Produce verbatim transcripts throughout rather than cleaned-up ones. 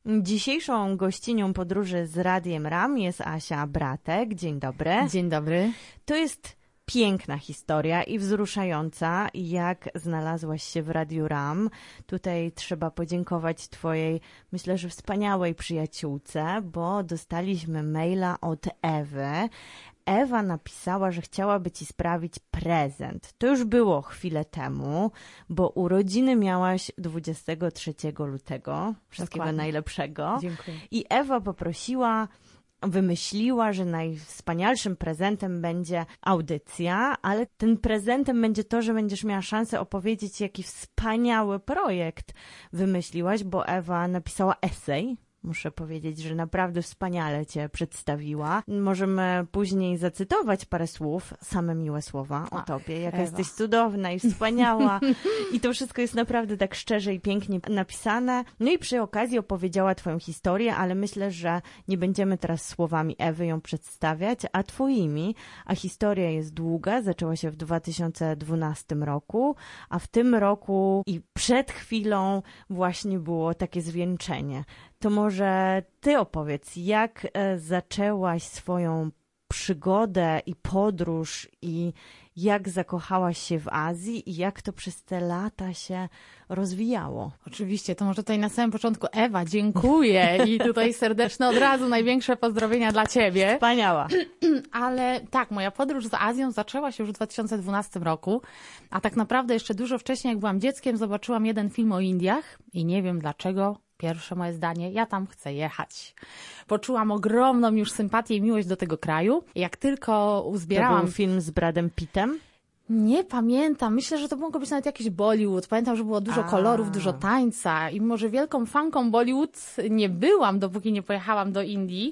Dzisiejszą gościnią podróży z Radiem RAM jest Asia Bratek. Dzień dobry. Dzień dobry. To jest piękna historia i wzruszająca, jak znalazłaś się w Radiu RAM. Tutaj trzeba podziękować twojej, myślę, że wspaniałej przyjaciółce, bo dostaliśmy maila od Ewy. Ewa napisała, że chciałaby ci sprawić prezent. To już było chwilę temu, bo urodziny miałaś dwudziestego trzeciego lutego. Wszystkiego Dokładnie. Najlepszego. Dziękuję. I Ewa poprosiła, wymyśliła, że najwspanialszym prezentem będzie audycja, ale tym prezentem będzie to, że będziesz miała szansę opowiedzieć, jaki wspaniały projekt wymyśliłaś, bo Ewa napisała esej. Muszę powiedzieć, że naprawdę wspaniale cię przedstawiła. Możemy później zacytować parę słów, same miłe słowa o tobie, jaka Ewa. jesteś cudowna i wspaniała. I to wszystko jest naprawdę tak szczerze i pięknie napisane. No i przy okazji opowiedziała twoją historię, ale myślę, że nie będziemy teraz słowami Ewy ją przedstawiać, a twoimi. A historia jest długa, zaczęła się w dwa tysiące dwunastym roku, a w tym roku i przed chwilą właśnie było takie zwieńczenie. To może ty opowiedz, jak e, zaczęłaś swoją przygodę i podróż i jak zakochałaś się w Azji i jak to przez te lata się rozwijało. Oczywiście, to może tutaj na samym początku Ewa, dziękuję i tutaj serdeczne od razu największe pozdrowienia dla ciebie. Wspaniała. Ale tak, moja podróż z Azją zaczęła się już w dwa tysiące dwunastym roku, a tak naprawdę jeszcze dużo wcześniej, jak byłam dzieckiem, zobaczyłam jeden film o Indiach i nie wiem dlaczego. Pierwsze moje zdanie, ja tam chcę jechać. Poczułam ogromną już sympatię i miłość do tego kraju. Jak tylko uzbierałam... To był film z Bradem Pittem? Nie pamiętam. Myślę, że to mogło być nawet jakiś Bollywood. Pamiętam, że było dużo A. kolorów, dużo tańca. I może wielką fanką Bollywood nie byłam, dopóki nie pojechałam do Indii,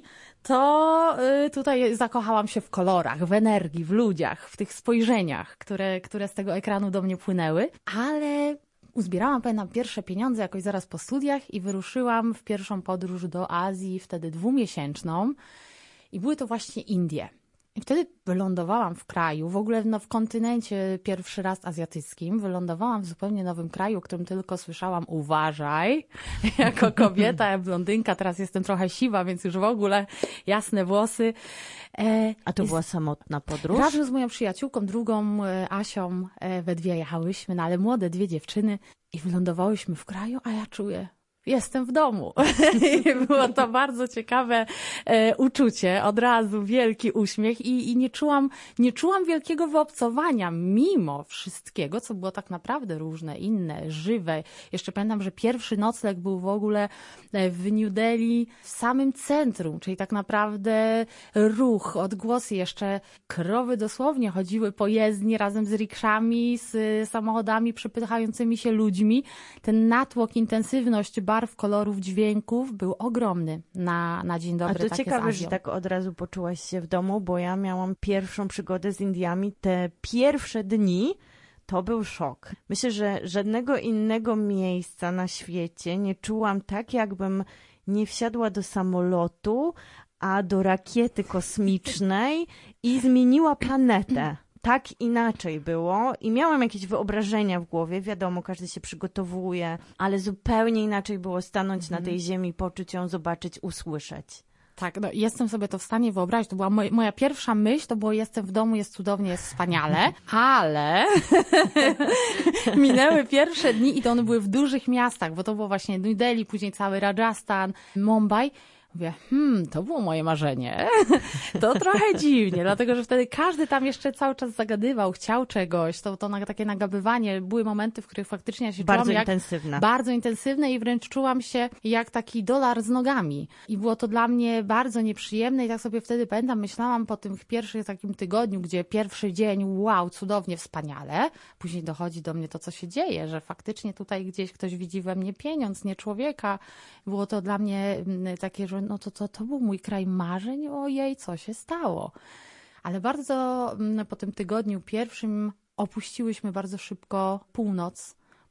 to y, tutaj zakochałam się w kolorach, w energii, w ludziach, w tych spojrzeniach, które, które z tego ekranu do mnie płynęły. Ale... Uzbierałam, pamiętam, pierwsze pieniądze jakoś zaraz po studiach i wyruszyłam w pierwszą podróż do Azji, wtedy dwumiesięczną. I były to właśnie Indie. I wtedy wylądowałam w kraju, w ogóle no, w kontynencie pierwszy raz azjatyckim. Wylądowałam w zupełnie nowym kraju, o którym tylko słyszałam uważaj. Jako kobieta, blondynka, teraz jestem trochę siwa, więc już w ogóle jasne włosy. E, A to jest... była samotna podróż? Razem z moją przyjaciółką, drugą e, Asią, e, we dwie jechałyśmy, no ale młode dwie dziewczyny i wylądowałyśmy w kraju, a ja czuję, jestem w domu. I było to bardzo ciekawe e, uczucie, od razu wielki uśmiech i, i nie czułam, nie czułam wielkiego wyobcowania, mimo wszystkiego, co było tak naprawdę różne, inne, żywe. Jeszcze pamiętam, że pierwszy nocleg był w ogóle w New Delhi, w samym centrum, czyli tak naprawdę ruch, odgłosy, jeszcze krowy dosłownie chodziły po jezdni razem z rikszami, z samochodami przepychającymi się ludźmi. Ten natłok, intensywność barw, kolorów, dźwięków był ogromny na, na dzień dobry. A to takie ciekawe, z że Azją. tak od razu poczułaś się w domu, bo ja miałam pierwszą przygodę z Indiami. Te pierwsze dni to był szok. Myślę, że żadnego innego miejsca na świecie nie czułam tak, jakbym nie wsiadła do samolotu, a do rakiety kosmicznej i zmieniła planetę. Tak inaczej było i miałam jakieś wyobrażenia w głowie, wiadomo, każdy się przygotowuje, ale zupełnie inaczej było stanąć na tej ziemi, poczuć ją, zobaczyć, usłyszeć. Tak, no jestem sobie to w stanie wyobrazić. To była moj, moja pierwsza myśl, to było jestem w domu, jest cudownie, jest wspaniale, ale minęły pierwsze dni i to one były w dużych miastach, bo to było właśnie New Delhi, później cały Rajasthan, Mumbai. Mówię, hmm, to było moje marzenie. To trochę dziwnie, dlatego że wtedy każdy tam jeszcze cały czas zagadywał, chciał czegoś. To, to na, takie nagabywanie. Były momenty, w których faktycznie ja się Bardzo czułam jak... intensywne. Bardzo intensywne i wręcz czułam się jak taki dolar z nogami. I było to dla mnie bardzo nieprzyjemne i tak sobie wtedy pamiętam, myślałam po tym pierwszym takim tygodniu, gdzie pierwszy dzień, wow, cudownie, wspaniale. Później dochodzi do mnie to, co się dzieje, że faktycznie tutaj gdzieś ktoś widzi we mnie pieniądz, nie człowieka. Było to dla mnie takie, że no to, to, to był mój kraj marzeń, ojej, co się stało. Ale bardzo po tym tygodniu pierwszym opuściłyśmy bardzo szybko północ,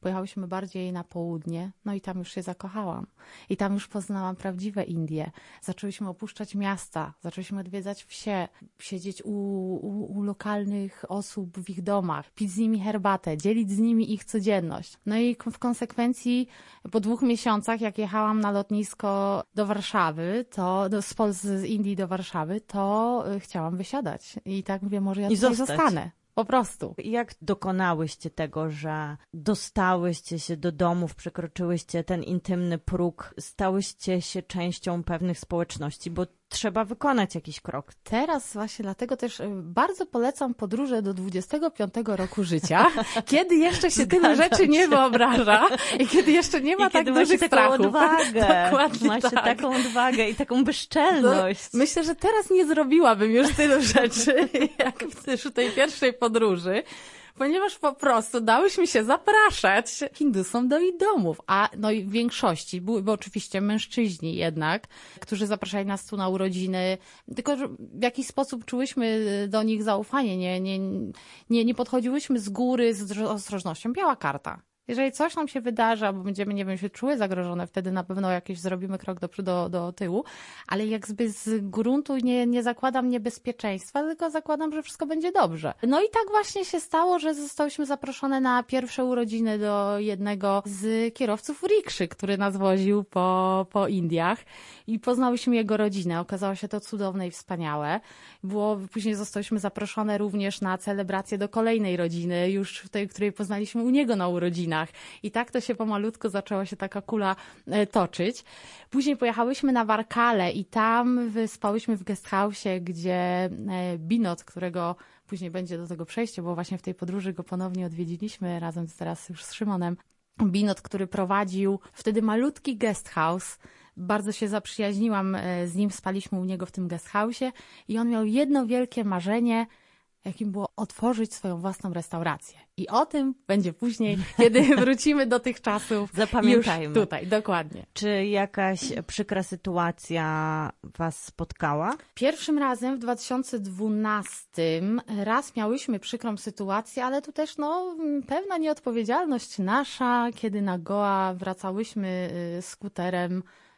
Pojechałyśmy bardziej na południe, no i tam już się zakochałam. I tam już poznałam prawdziwe Indie. Zaczęłyśmy opuszczać miasta, zaczęłyśmy odwiedzać wsie, siedzieć u, u, u lokalnych osób w ich domach, pić z nimi herbatę, dzielić z nimi ich codzienność. No i w konsekwencji po dwóch miesiącach, jak jechałam na lotnisko do Warszawy, to do, z, z Indii do Warszawy, to chciałam wysiadać. I tak mówię, może ja I tutaj zostać. zostanę. Po prostu. Jak dokonałyście tego, że dostałyście się do domów, przekroczyłyście ten intymny próg, stałyście się częścią pewnych społeczności, bo trzeba wykonać jakiś krok. Teraz właśnie dlatego też bardzo polecam podróże do dwudziestego piątego roku życia, kiedy jeszcze się tylu rzeczy nie wyobraża i kiedy jeszcze nie ma I tak kiedy dużych taką strachów. odwagę. Dokładnie Macie tak. taką odwagę i taką bezczelność. No, myślę, że teraz nie zrobiłabym już tylu rzeczy, jak w tej pierwszej podróży. Ponieważ po prostu dałyśmy się zapraszać Hindusom do ich domów, a no i w większości były oczywiście mężczyźni jednak, którzy zapraszali nas tu na urodziny, tylko że w jakiś sposób czułyśmy do nich zaufanie, nie, nie, nie, nie podchodziłyśmy z góry z ostrożnością. Biała karta. Jeżeli coś nam się wydarzy, albo będziemy, nie wiem, się czuły zagrożone, wtedy na pewno jakieś zrobimy krok do, do, do tyłu, ale jakby z gruntu nie, nie zakładam niebezpieczeństwa, tylko zakładam, że wszystko będzie dobrze. No i tak właśnie się stało, że zostałyśmy zaproszone na pierwsze urodziny do jednego z kierowców rikszy, który nas woził po, po Indiach i poznałyśmy jego rodzinę. Okazało się to cudowne i wspaniałe. Było, później zostałyśmy zaproszone również na celebrację do kolejnej rodziny, już tej, której poznaliśmy u niego na urodzinach. I tak to się pomalutko zaczęła się taka kula toczyć. Później pojechałyśmy na Warkalę i tam wyspałyśmy w guesthouse'ie, gdzie Binod, którego później będzie do tego przejście, bo właśnie w tej podróży go ponownie odwiedziliśmy razem z, teraz już z Szymonem. Binod, który prowadził wtedy malutki guesthouse. Bardzo się zaprzyjaźniłam z nim, spaliśmy u niego w tym guesthouse'ie i on miał jedno wielkie marzenie, jakim było otworzyć swoją własną restaurację. I o tym będzie później, kiedy wrócimy do tych czasów. Zapamiętajmy. Już tutaj, dokładnie. Czy jakaś przykra sytuacja was spotkała? Pierwszym razem w dwa tysiące dwunastym raz miałyśmy przykrą sytuację, ale tu też no, pewna nieodpowiedzialność nasza, kiedy na Goa wracałyśmy skuterem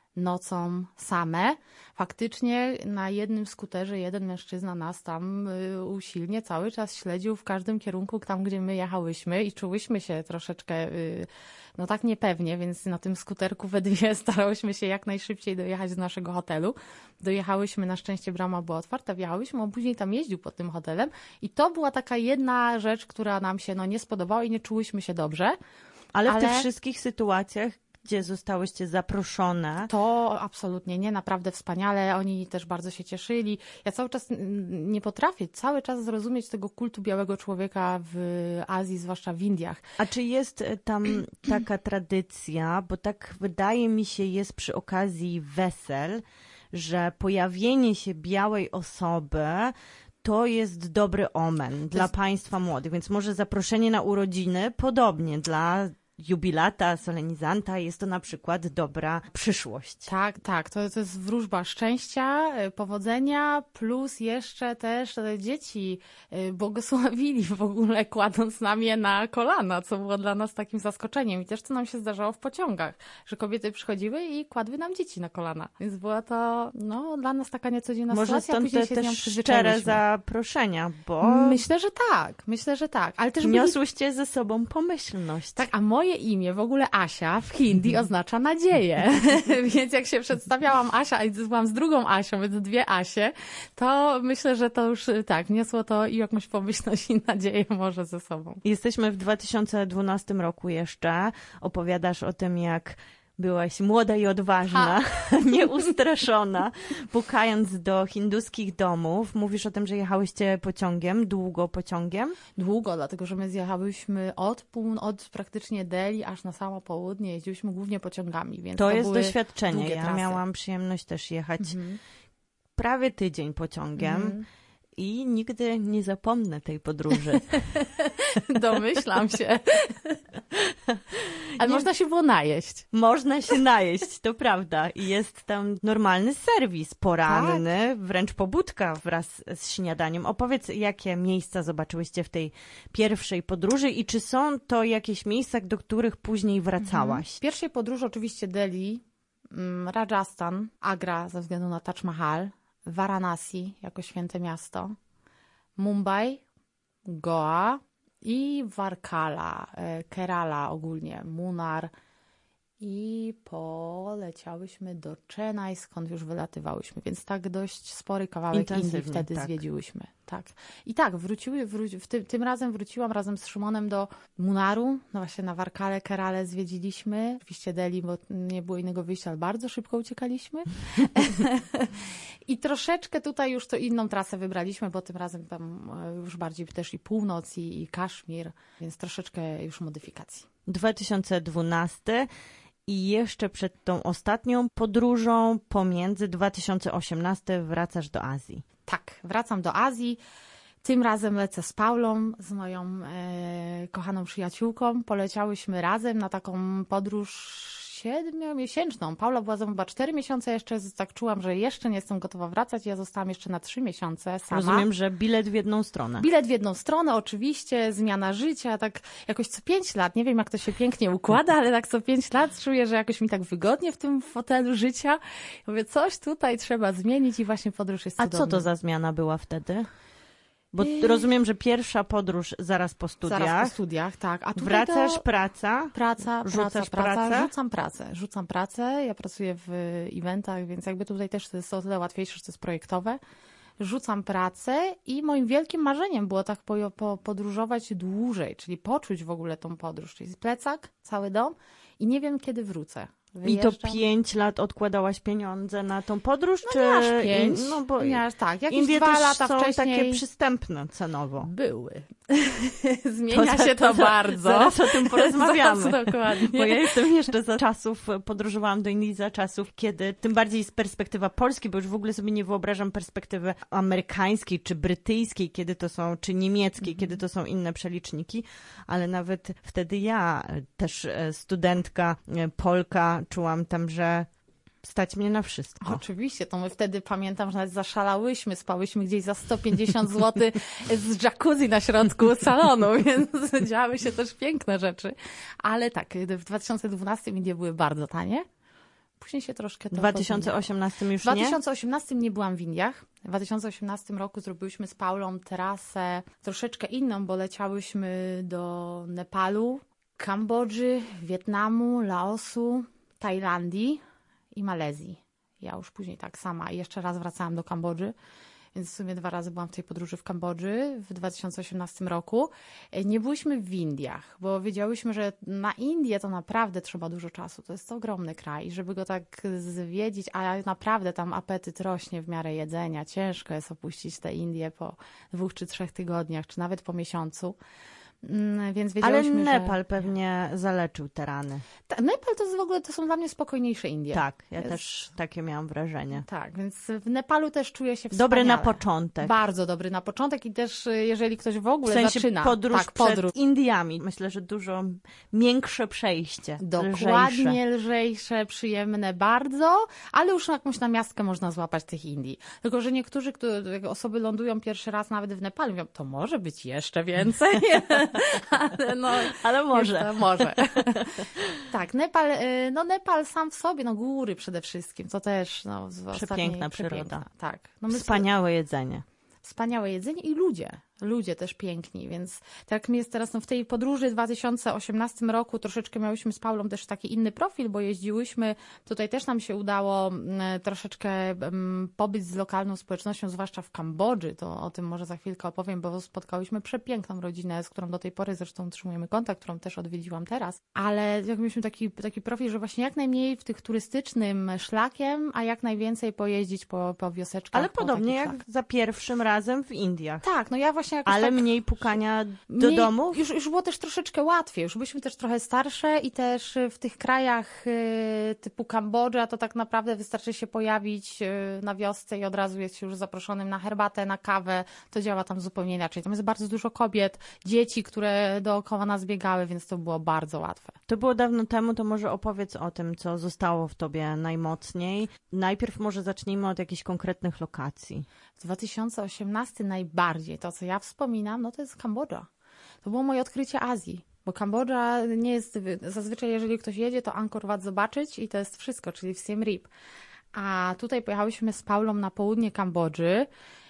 nocą same. Faktycznie na jednym skuterze jeden mężczyzna nas tam y, usilnie cały czas śledził w każdym kierunku, tam gdzie my jechałyśmy i czułyśmy się troszeczkę y, no tak niepewnie, więc na tym skuterku we dwie starałyśmy się jak najszybciej dojechać do naszego hotelu. Dojechałyśmy, na szczęście brama była otwarta, wjechałyśmy, on później tam jeździł pod tym hotelem i to była taka jedna rzecz, która nam się no, nie spodobała i nie czułyśmy się dobrze. Ale, ale... w tych wszystkich sytuacjach, gdzie zostałyście zaproszone. To absolutnie nie, naprawdę wspaniale. Oni też bardzo się cieszyli. Ja cały czas nie potrafię cały czas zrozumieć tego kultu białego człowieka w Azji, zwłaszcza w Indiach. A czy jest tam taka tradycja, bo tak wydaje mi się jest przy okazji wesel, że pojawienie się białej osoby to jest dobry omen dla jest... państwa młodych, więc może zaproszenie na urodziny podobnie dla jubilata, solenizanta, jest to na przykład dobra przyszłość. Tak, tak, to, to jest wróżba szczęścia, powodzenia, plus jeszcze też dzieci błogosławili w ogóle, kładąc nam je na kolana, co było dla nas takim zaskoczeniem. I też to nam się zdarzało w pociągach, że kobiety przychodziły i kładły nam dzieci na kolana. Więc była to no, dla nas taka niecodzienna Może sytuacja, stąd później te się z nią też przyzwyczailiśmy. szczere zaproszenia, bo Myślę, że tak, myślę, że tak. Ale też niosłyście byli... ze sobą pomyślność. Tak, a moje imię, w ogóle Asia, w hindi oznacza nadzieję. Więc jak się przedstawiałam Asia i byłam z drugą Asią, więc dwie Asie, to myślę, że to już tak, niosło to i jakąś pomyślność i nadzieję może ze sobą. Jesteśmy w dwa tysiące dwunastym roku jeszcze. Opowiadasz o tym, jak byłaś młoda i odważna, ha. nieustraszona, pukając do hinduskich domów. Mówisz o tym, że jechałyście pociągiem, długo pociągiem? Długo, dlatego że my zjechałyśmy od pół, od praktycznie Delhi aż na samo południe. Jeździłyśmy głównie pociągami, więc to, to jest były doświadczenie. Ja trasy. miałam przyjemność też jechać mhm. prawie tydzień pociągiem. Mhm. i nigdy nie zapomnę tej podróży. Domyślam się. Ale nie, można się było najeść. Można się najeść, to prawda. I jest tam normalny serwis poranny, tak. Wręcz pobudka wraz z śniadaniem. Opowiedz, jakie miejsca zobaczyłyście w tej pierwszej podróży i czy są to jakieś miejsca, do których później wracałaś? W pierwszej podróży oczywiście Delhi, Rajasthan, Agra ze względu na Taj Mahal, Varanasi jako święte miasto, Mumbai, Goa i Varkala, Kerala ogólnie, Munnar i poleciałyśmy do Chennai, skąd już wylatywałyśmy, więc tak dość spory kawałek Indii wtedy tak. zwiedziłyśmy. Tak. I tak, wróciły, wróci, w tym, tym razem wróciłam razem z Szymonem do Munnaru, no właśnie na Varkalę, Keralę zwiedziliśmy, oczywiście Delhi, bo nie było innego wyjścia, ale bardzo szybko uciekaliśmy. I troszeczkę tutaj już to inną trasę wybraliśmy, bo tym razem tam już bardziej też i północ, i, i Kaszmir, więc troszeczkę już modyfikacji. dwa tysiące dwunasty i jeszcze przed tą ostatnią podróżą pomiędzy dwa tysiące osiemnasty wracasz do Azji. Tak, wracam do Azji. Tym razem lecę z Paulą, z moją e, kochaną przyjaciółką. Poleciałyśmy razem na taką podróż siedmiomiesięczną. Paula była ze mną chyba cztery miesiące, jeszcze tak czułam, że jeszcze nie jestem gotowa wracać. Ja zostałam jeszcze na trzy miesiące sama. Rozumiem, że bilet w jedną stronę. Bilet w jedną stronę, oczywiście, zmiana życia, tak jakoś co pięć lat. Nie wiem, jak to się pięknie układa, ale tak co pięć lat czuję, że jakoś mi tak wygodnie w tym fotelu życia. Mówię, coś tutaj trzeba zmienić i właśnie podróż jest cudowna. A co to za zmiana była wtedy? Bo rozumiem, że pierwsza podróż zaraz po studiach. Zaraz po studiach, tak. A wracasz, to... praca? Praca, rzucasz praca, praca. pracę? Rzucam pracę. Rzucam pracę. Ja pracuję w eventach, więc jakby tutaj też to jest o tyle łatwiejsze, że to jest projektowe. Rzucam pracę i moim wielkim marzeniem było tak po, po, podróżować dłużej, czyli poczuć w ogóle tą podróż. Czyli plecak, cały dom i nie wiem, kiedy wrócę. Wyjeżdżam. I to pięć lat odkładałaś pieniądze na tą podróż? No czy nie aż pięć. No bo nie aż tak. Jakieś Indie dwa też lata są wcześniej takie przystępne cenowo. Były. Zmienia to, się to, to bardzo. Zaraz o tym porozmawiamy. Zaraz, dokładnie. Bo ja jestem jeszcze za czasów, podróżowałam do Indii za czasów, kiedy, tym bardziej z perspektywa Polski, bo już w ogóle sobie nie wyobrażam perspektywy amerykańskiej, czy brytyjskiej, kiedy to są, czy niemieckiej, mm. kiedy to są inne przeliczniki, ale nawet wtedy ja, też studentka, Polka, czułam tam, że stać mnie na wszystko. Oczywiście, to my wtedy pamiętam, że nawet zaszalałyśmy, spałyśmy gdzieś za sto pięćdziesiąt złotych z jacuzzi na środku salonu, więc działy się też piękne rzeczy. Ale tak, w dwa tysiące dwunastym Indie były bardzo tanie. Później się troszkę... W dwa tysiące osiemnastym już nie? W dwa tysiące osiemnastym nie byłam w Indiach. W dwa tysiące osiemnastym roku zrobiłyśmy z Paulą trasę troszeczkę inną, bo leciałyśmy do Nepalu, Kambodży, Wietnamu, Laosu, Tajlandii i Malezji. Ja już później tak sama. I jeszcze raz wracałam do Kambodży, więc w sumie dwa razy byłam w tej podróży w Kambodży w dwa tysiące osiemnastym roku. Nie byłyśmy w Indiach, bo wiedziałyśmy, że na Indię to naprawdę trzeba dużo czasu. To jest ogromny kraj i żeby go tak zwiedzić, a naprawdę tam apetyt rośnie w miarę jedzenia. Ciężko jest opuścić te Indie po dwóch czy trzech tygodniach, czy nawet po miesiącu. Więc wiedziałyśmy, ale Nepal że... pewnie zaleczył te rany. Ta, Nepal to jest w ogóle, to są dla mnie spokojniejsze Indie. Tak, ja jest... też takie miałam wrażenie. Tak, więc w Nepalu też czuję się wspaniale. Dobry na początek. Bardzo dobry na początek i też jeżeli ktoś w ogóle w sensie zaczyna. podróż tak, podróż przed Indiami. Myślę, że dużo miększe przejście. Dokładnie, lżejsze, lżejsze przyjemne bardzo, ale już jakąś namiastkę można złapać tych Indii. Tylko, że niektórzy, które, osoby lądują pierwszy raz nawet w Nepalu, mówią, to może być jeszcze więcej. ale, no, ale może. Jest, może. tak, Nepal, no Nepal sam w sobie, no góry przede wszystkim, to też no, przepiękna przyroda. Tak. No my Wspaniałe jedzenie. Wspaniałe jedzenie i ludzie. Ludzie też piękni, więc tak mi jest teraz no, w tej podróży w dwa tysiące osiemnastym roku troszeczkę miałyśmy z Paulą też taki inny profil, bo jeździłyśmy, tutaj też nam się udało m, troszeczkę m, pobyć z lokalną społecznością, zwłaszcza w Kambodży, to o tym może za chwilkę opowiem, bo spotkałyśmy przepiękną rodzinę, z którą do tej pory zresztą utrzymujemy kontakt, którą też odwiedziłam teraz, ale jak mieliśmy taki, taki profil, że właśnie jak najmniej w tych turystycznym szlakiem, a jak najwięcej pojeździć po, po wioseczkach. Ale po podobnie jak szlakach. za pierwszym razem w Indiach. Tak, no ja właśnie właśnie jakoś Ale tak... mniej pukania do mniej, domu? Już, już było też troszeczkę łatwiej, już byliśmy też trochę starsze i też w tych krajach y, typu Kambodża to tak naprawdę wystarczy się pojawić y, na wiosce i od razu jest się już zaproszonym na herbatę, na kawę. To działa tam zupełnie inaczej. Tam jest bardzo dużo kobiet, dzieci, które dookoła nas biegały, więc to było bardzo łatwe. To było dawno temu, to może opowiedz o tym, co zostało w tobie najmocniej. Najpierw może zacznijmy od jakichś konkretnych lokacji. W dwa tysiące osiemnastym najbardziej to, co ja wspominam, no to jest Kambodża. To było moje odkrycie Azji, bo Kambodża nie jest, zazwyczaj jeżeli ktoś jedzie, to Angkor Wat zobaczyć i to jest wszystko, czyli w Siem Reap. A tutaj pojechałyśmy z Paulą na południe Kambodży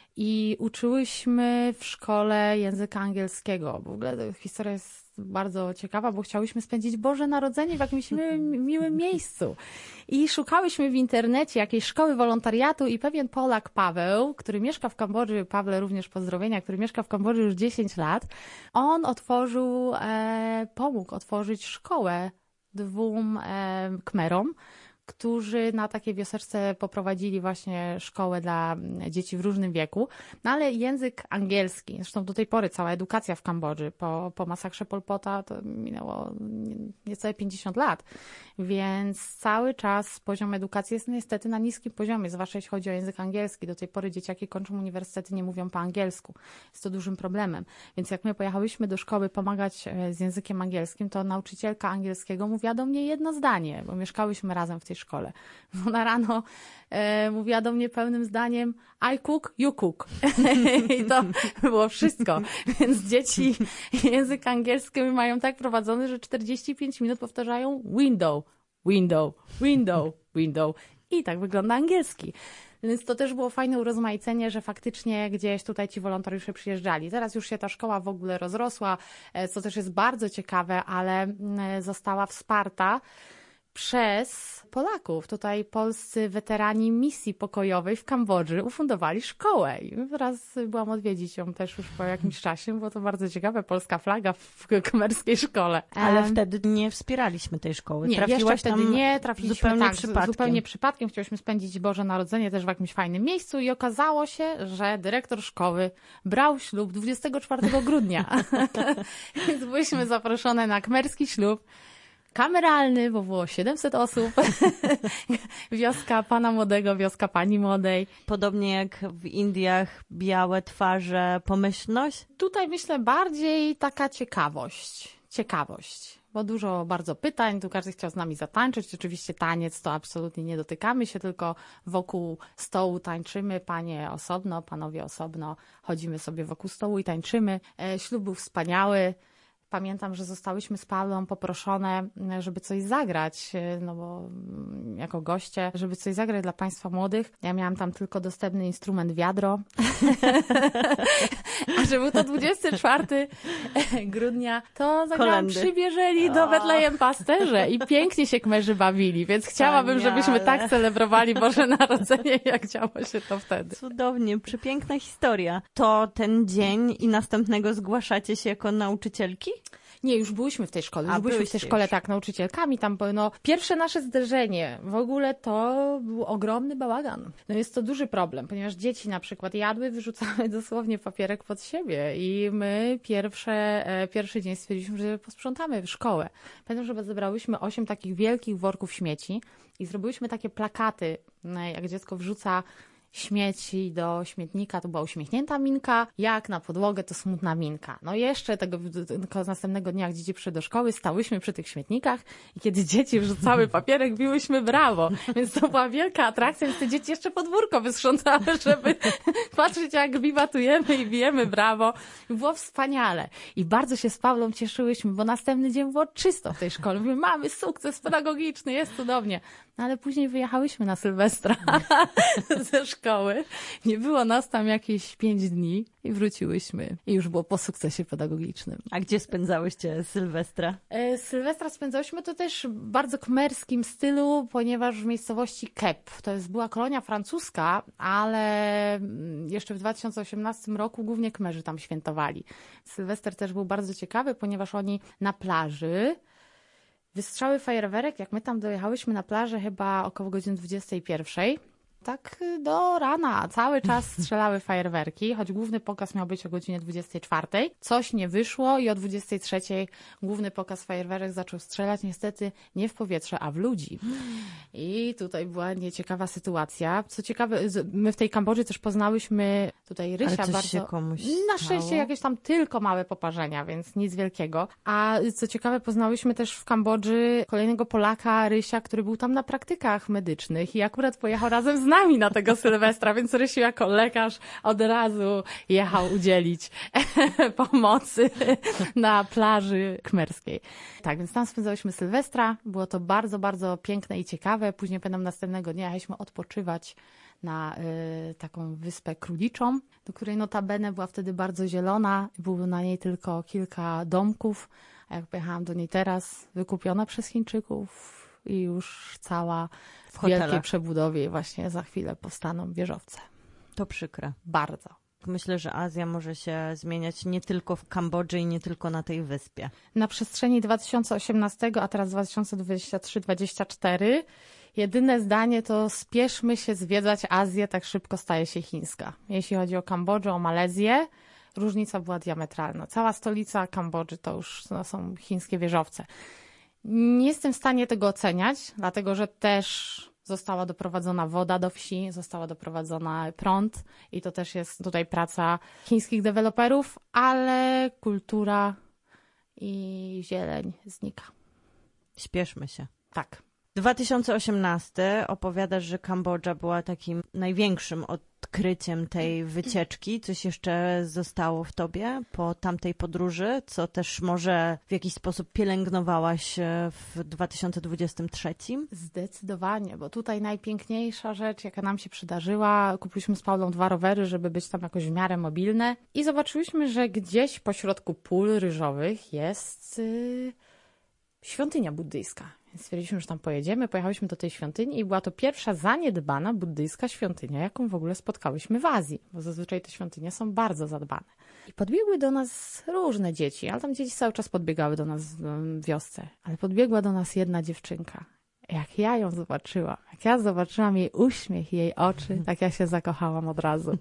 i uczyłyśmy w szkole języka angielskiego. W ogóle historia jest bardzo ciekawa, bo chciałyśmy spędzić Boże Narodzenie w jakimś miłym, miłym miejscu. I szukałyśmy w internecie jakiejś szkoły wolontariatu i pewien Polak Paweł, który mieszka w Kambodży, Pawle również pozdrowienia, który mieszka w Kambodży już dziesięć lat, on otworzył, e, pomógł otworzyć szkołę dwóm e, Khmerom, którzy na takiej wioseczce poprowadzili właśnie szkołę dla dzieci w różnym wieku. No ale język angielski, zresztą do tej pory cała edukacja w Kambodży po, po masakrze Pol Pota to minęło niecałe pięćdziesiąt lat, więc cały czas poziom edukacji jest niestety na niskim poziomie, zwłaszcza jeśli chodzi o język angielski. Do tej pory dzieciaki kończą uniwersytety, nie mówią po angielsku. Jest to dużym problemem. Więc jak my pojechałyśmy do szkoły pomagać z językiem angielskim, to nauczycielka angielskiego mówiła do mnie jedno zdanie, bo mieszkałyśmy razem w tej szkole. Ona rano e, mówiła do mnie pełnym zdaniem I cook, you cook. I to było wszystko. Więc dzieci język angielski mają tak prowadzony, że czterdzieści pięć minut powtarzają window, window, window, window. I tak wygląda angielski. Więc to też było fajne urozmaicenie, że faktycznie gdzieś tutaj ci wolontariusze przyjeżdżali. Teraz już się ta szkoła w ogóle rozrosła, co też jest bardzo ciekawe, ale została wsparta przez Polaków. Tutaj polscy weterani misji pokojowej w Kambodży ufundowali szkołę. I teraz byłam odwiedzić ją też już po jakimś czasie. Było to bardzo ciekawe. Polska flaga w khmerskiej szkole. Ale um, wtedy nie wspieraliśmy tej szkoły. Nie, Trafiłaś jeszcze wtedy tam nie. Trafiliśmy zupełnie tak, przypadkiem. zupełnie przypadkiem. Chciałyśmy spędzić Boże Narodzenie też w jakimś fajnym miejscu i okazało się, że dyrektor szkoły brał ślub dwudziestego czwartego grudnia. Więc byliśmy zaproszone na khmerski ślub. Kameralny, bo było siedemset osób. Wioska pana młodego, wioska pani młodej. Podobnie jak w Indiach, białe twarze, pomyślność? Tutaj myślę bardziej taka ciekawość. Ciekawość. Bo dużo bardzo pytań, tu każdy chciał z nami zatańczyć. Oczywiście taniec to absolutnie nie dotykamy się, tylko wokół stołu tańczymy. Panie osobno, panowie osobno. Chodzimy sobie wokół stołu i tańczymy. E, ślub był wspaniały. Pamiętam, że zostałyśmy z Paulą poproszone, żeby coś zagrać, no bo jako goście, żeby coś zagrać dla państwa młodych. Ja miałam tam tylko dostępny instrument wiadro. A że był to dwudziestego czwartego grudnia, to zagrałam Przybierzeli do Betlejem pasterze i pięknie się Khmerzy bawili, więc chciałabym, Wspaniale. żebyśmy tak celebrowali Boże Narodzenie, jak działo się to wtedy. Cudownie, przepiękna historia. To ten dzień i następnego zgłaszacie się jako nauczycielki? Nie, już byłyśmy w tej szkole. Już A, byłyśmy w tej szkole, już. tak, nauczycielkami. Tam, no, pierwsze nasze zderzenie, w ogóle to był ogromny bałagan. No jest to duży problem, ponieważ dzieci na przykład jadły, wyrzucały dosłownie papierek pod siebie i my pierwsze, e, pierwszy dzień stwierdziliśmy, że posprzątamy szkołę. Pamiętam, że zebrałyśmy osiem takich wielkich worków śmieci i zrobiłyśmy takie plakaty, jak dziecko wrzuca śmieci do śmietnika, to była uśmiechnięta minka, jak na podłogę to smutna minka. No i jeszcze tego, tego następnego dnia, jak dzieci przyszły do szkoły, stałyśmy przy tych śmietnikach i kiedy dzieci wrzucały papierek, biłyśmy brawo. Więc to była wielka atrakcja, więc te dzieci jeszcze podwórko wysprzątały, żeby patrzeć, jak wiwatujemy i bijemy brawo. I było wspaniale. I bardzo się z Pawlą cieszyłyśmy, bo następny dzień było czysto w tej szkole. Mówimy, mamy sukces pedagogiczny, jest cudownie. No ale później wyjechałyśmy na Sylwestra ze szkoły. Nie było nas tam jakieś pięć dni i wróciłyśmy. I już było po sukcesie pedagogicznym. A gdzie spędzałyście Sylwestra? E, Sylwestra spędzałyśmy to też w bardzo khmerskim stylu, ponieważ w miejscowości Kep. To jest, była kolonia francuska, ale jeszcze w dwa tysiące osiemnastym roku głównie Khmerzy tam świętowali. Sylwester też był bardzo ciekawy, ponieważ oni na plaży wystrzały fajerwerek, jak my tam dojechałyśmy na plażę chyba około godziny dwudziestej pierwszej. tak do rana. Cały czas strzelały fajerwerki, choć główny pokaz miał być o godzinie dwudziestej czwartej. Coś nie wyszło i o dwudziestej trzeciej główny pokaz fajerwerek zaczął strzelać niestety nie w powietrze, a w ludzi. I tutaj była nieciekawa sytuacja. Co ciekawe, my w tej Kambodży też poznałyśmy tutaj Rysia. Ale coś bardzo... się komuś Na szczęście stało? jakieś tam tylko małe poparzenia, więc nic wielkiego. A co ciekawe, poznałyśmy też w Kambodży kolejnego Polaka, Rysia, który był tam na praktykach medycznych i akurat pojechał razem z nami na tego Sylwestra, więc Rysiu jako lekarz od razu jechał udzielić pomocy na plaży kmerskiej. Tak, więc tam spędzałyśmy Sylwestra. Było to bardzo, bardzo piękne i ciekawe. Później pamiętam następnego dnia jechaliśmy odpoczywać na y, taką wyspę króliczą, do której notabene była wtedy bardzo zielona. Było na niej tylko kilka domków, a jak pojechałam do niej teraz, wykupiona przez Chińczyków i już cała w, w wielkiej przebudowie i właśnie za chwilę powstaną wieżowce. To przykre. Bardzo. Myślę, że Azja może się zmieniać nie tylko w Kambodży i nie tylko na tej wyspie. Na przestrzeni dwa tysiące osiemnastego, a teraz dwa tysiące dwudziestego trzeciego dwudziestego czwartego jedyne zdanie to spieszmy się zwiedzać Azję, tak szybko staje się chińska. Jeśli chodzi o Kambodżę, o Malezję, różnica była diametralna. Cała stolica Kambodży to już no, są chińskie wieżowce. Nie jestem w stanie tego oceniać, dlatego że też została doprowadzona woda do wsi, została doprowadzona prąd i to też jest tutaj praca chińskich deweloperów, ale kultura i zieleń znika. Śpieszmy się. Tak. dwa tysiące osiemnasty opowiadasz, że Kambodża była takim największym odkryciem tej wycieczki. Coś jeszcze zostało w tobie po tamtej podróży, co też może w jakiś sposób pielęgnowałaś w dwa tysiące dwudziestym trzecim? Zdecydowanie, bo tutaj najpiękniejsza rzecz, jaka nam się przydarzyła, kupiliśmy z Paulą dwa rowery, żeby być tam jakoś w miarę mobilne i zobaczyliśmy, że gdzieś pośrodku pól ryżowych jest yy, świątynia buddyjska. Stwierdziliśmy, że tam pojedziemy, pojechałyśmy do tej świątyni i była to pierwsza zaniedbana buddyjska świątynia, jaką w ogóle spotkałyśmy w Azji, bo zazwyczaj te świątynie są bardzo zadbane. I podbiegły do nas różne dzieci, ale tam dzieci cały czas podbiegały do nas w wiosce, ale podbiegła do nas jedna dziewczynka. Jak ja ją zobaczyłam, jak ja zobaczyłam jej uśmiech i jej oczy, tak ja się zakochałam od razu.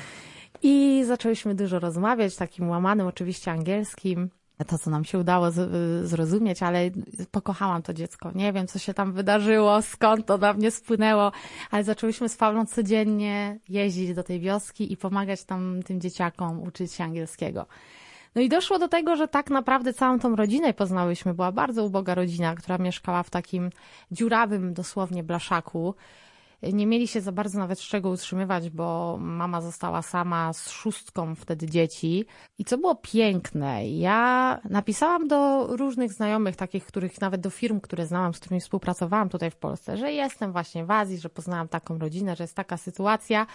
I zaczęłyśmy dużo rozmawiać, takim łamanym oczywiście angielskim. To, co nam się udało z, zrozumieć, ale pokochałam to dziecko. Nie wiem, co się tam wydarzyło, skąd to na mnie spłynęło, ale zaczęłyśmy z Paulą codziennie jeździć do tej wioski i pomagać tam tym dzieciakom uczyć się angielskiego. No i doszło do tego, że tak naprawdę całą tą rodzinę poznałyśmy. Była bardzo uboga rodzina, która mieszkała w takim dziurawym dosłownie blaszaku. Nie mieli się za bardzo nawet z czego utrzymywać, bo mama została sama z szóstką wtedy dzieci. I co było piękne, ja napisałam do różnych znajomych, takich, których nawet do firm, które znałam, z którymi współpracowałam tutaj w Polsce, że jestem właśnie w Azji, że poznałam taką rodzinę, że jest taka sytuacja.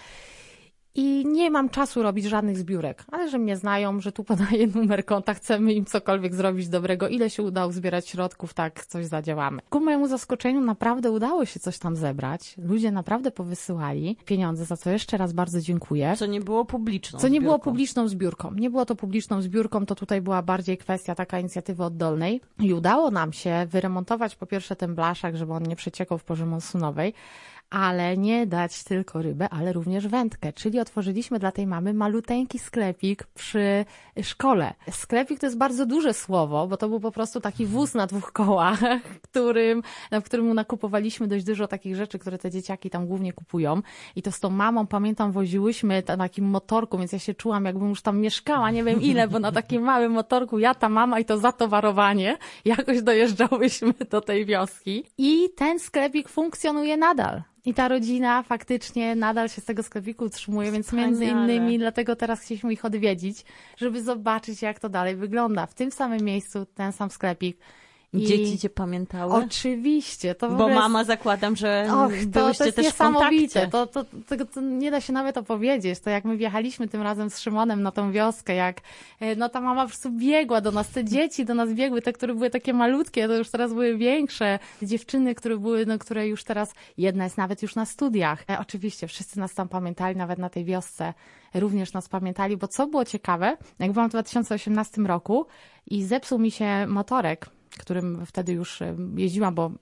I nie mam czasu robić żadnych zbiórek, ale że mnie znają, że tu podaję numer konta, chcemy im cokolwiek zrobić dobrego, ile się uda uzbierać środków, tak coś zadziałamy. Ku mojemu zaskoczeniu naprawdę udało się coś tam zebrać. Ludzie naprawdę powysyłali pieniądze, za co jeszcze raz bardzo dziękuję. Co nie było publiczną Co nie zbiórką. było publiczną zbiórką. Nie było to publiczną zbiórką, to tutaj była bardziej kwestia taka inicjatywy oddolnej. I udało nam się wyremontować po pierwsze ten blaszak, żeby on nie przeciekał w porze monsunowej, ale nie dać tylko rybę, ale również wędkę. Czyli otworzyliśmy dla tej mamy maluteńki sklepik przy szkole. Sklepik to jest bardzo duże słowo, bo to był po prostu taki wóz na dwóch kołach, którym, w którym nakupowaliśmy dość dużo takich rzeczy, które te dzieciaki tam głównie kupują. I to z tą mamą, pamiętam, woziłyśmy na takim motorku, więc ja się czułam, jakbym już tam mieszkała, nie wiem ile, bo na takim małym motorku ja, ta mama i to zatowarowanie jakoś dojeżdżałyśmy do tej wioski. I ten sklepik funkcjonuje nadal. I ta rodzina faktycznie nadal się z tego sklepiku utrzymuje, więc Wspaniale. między innymi dlatego teraz chcieliśmy ich odwiedzić, żeby zobaczyć, jak to dalej wygląda. W tym samym miejscu, ten sam sklepik. I dzieci cię pamiętały? Oczywiście. To w Bo ogóle jest... mama, zakładam, że Och, to, byłyście to jest też w niesamowite. kontakcie. To, to, to, to nie da się nawet opowiedzieć. To jak my wjechaliśmy tym razem z Szymonem na tą wioskę, jak no ta mama po prostu biegła do nas, te dzieci do nas biegły, te, które były takie malutkie, to już teraz były większe. Dziewczyny, które były, no, które już teraz, jedna jest nawet już na studiach. E, oczywiście, wszyscy nas tam pamiętali, nawet na tej wiosce również nas pamiętali, bo co było ciekawe, jak byłam w dwa tysiące osiemnastym roku i zepsuł mi się motorek, którym wtedy już jeździłam, bo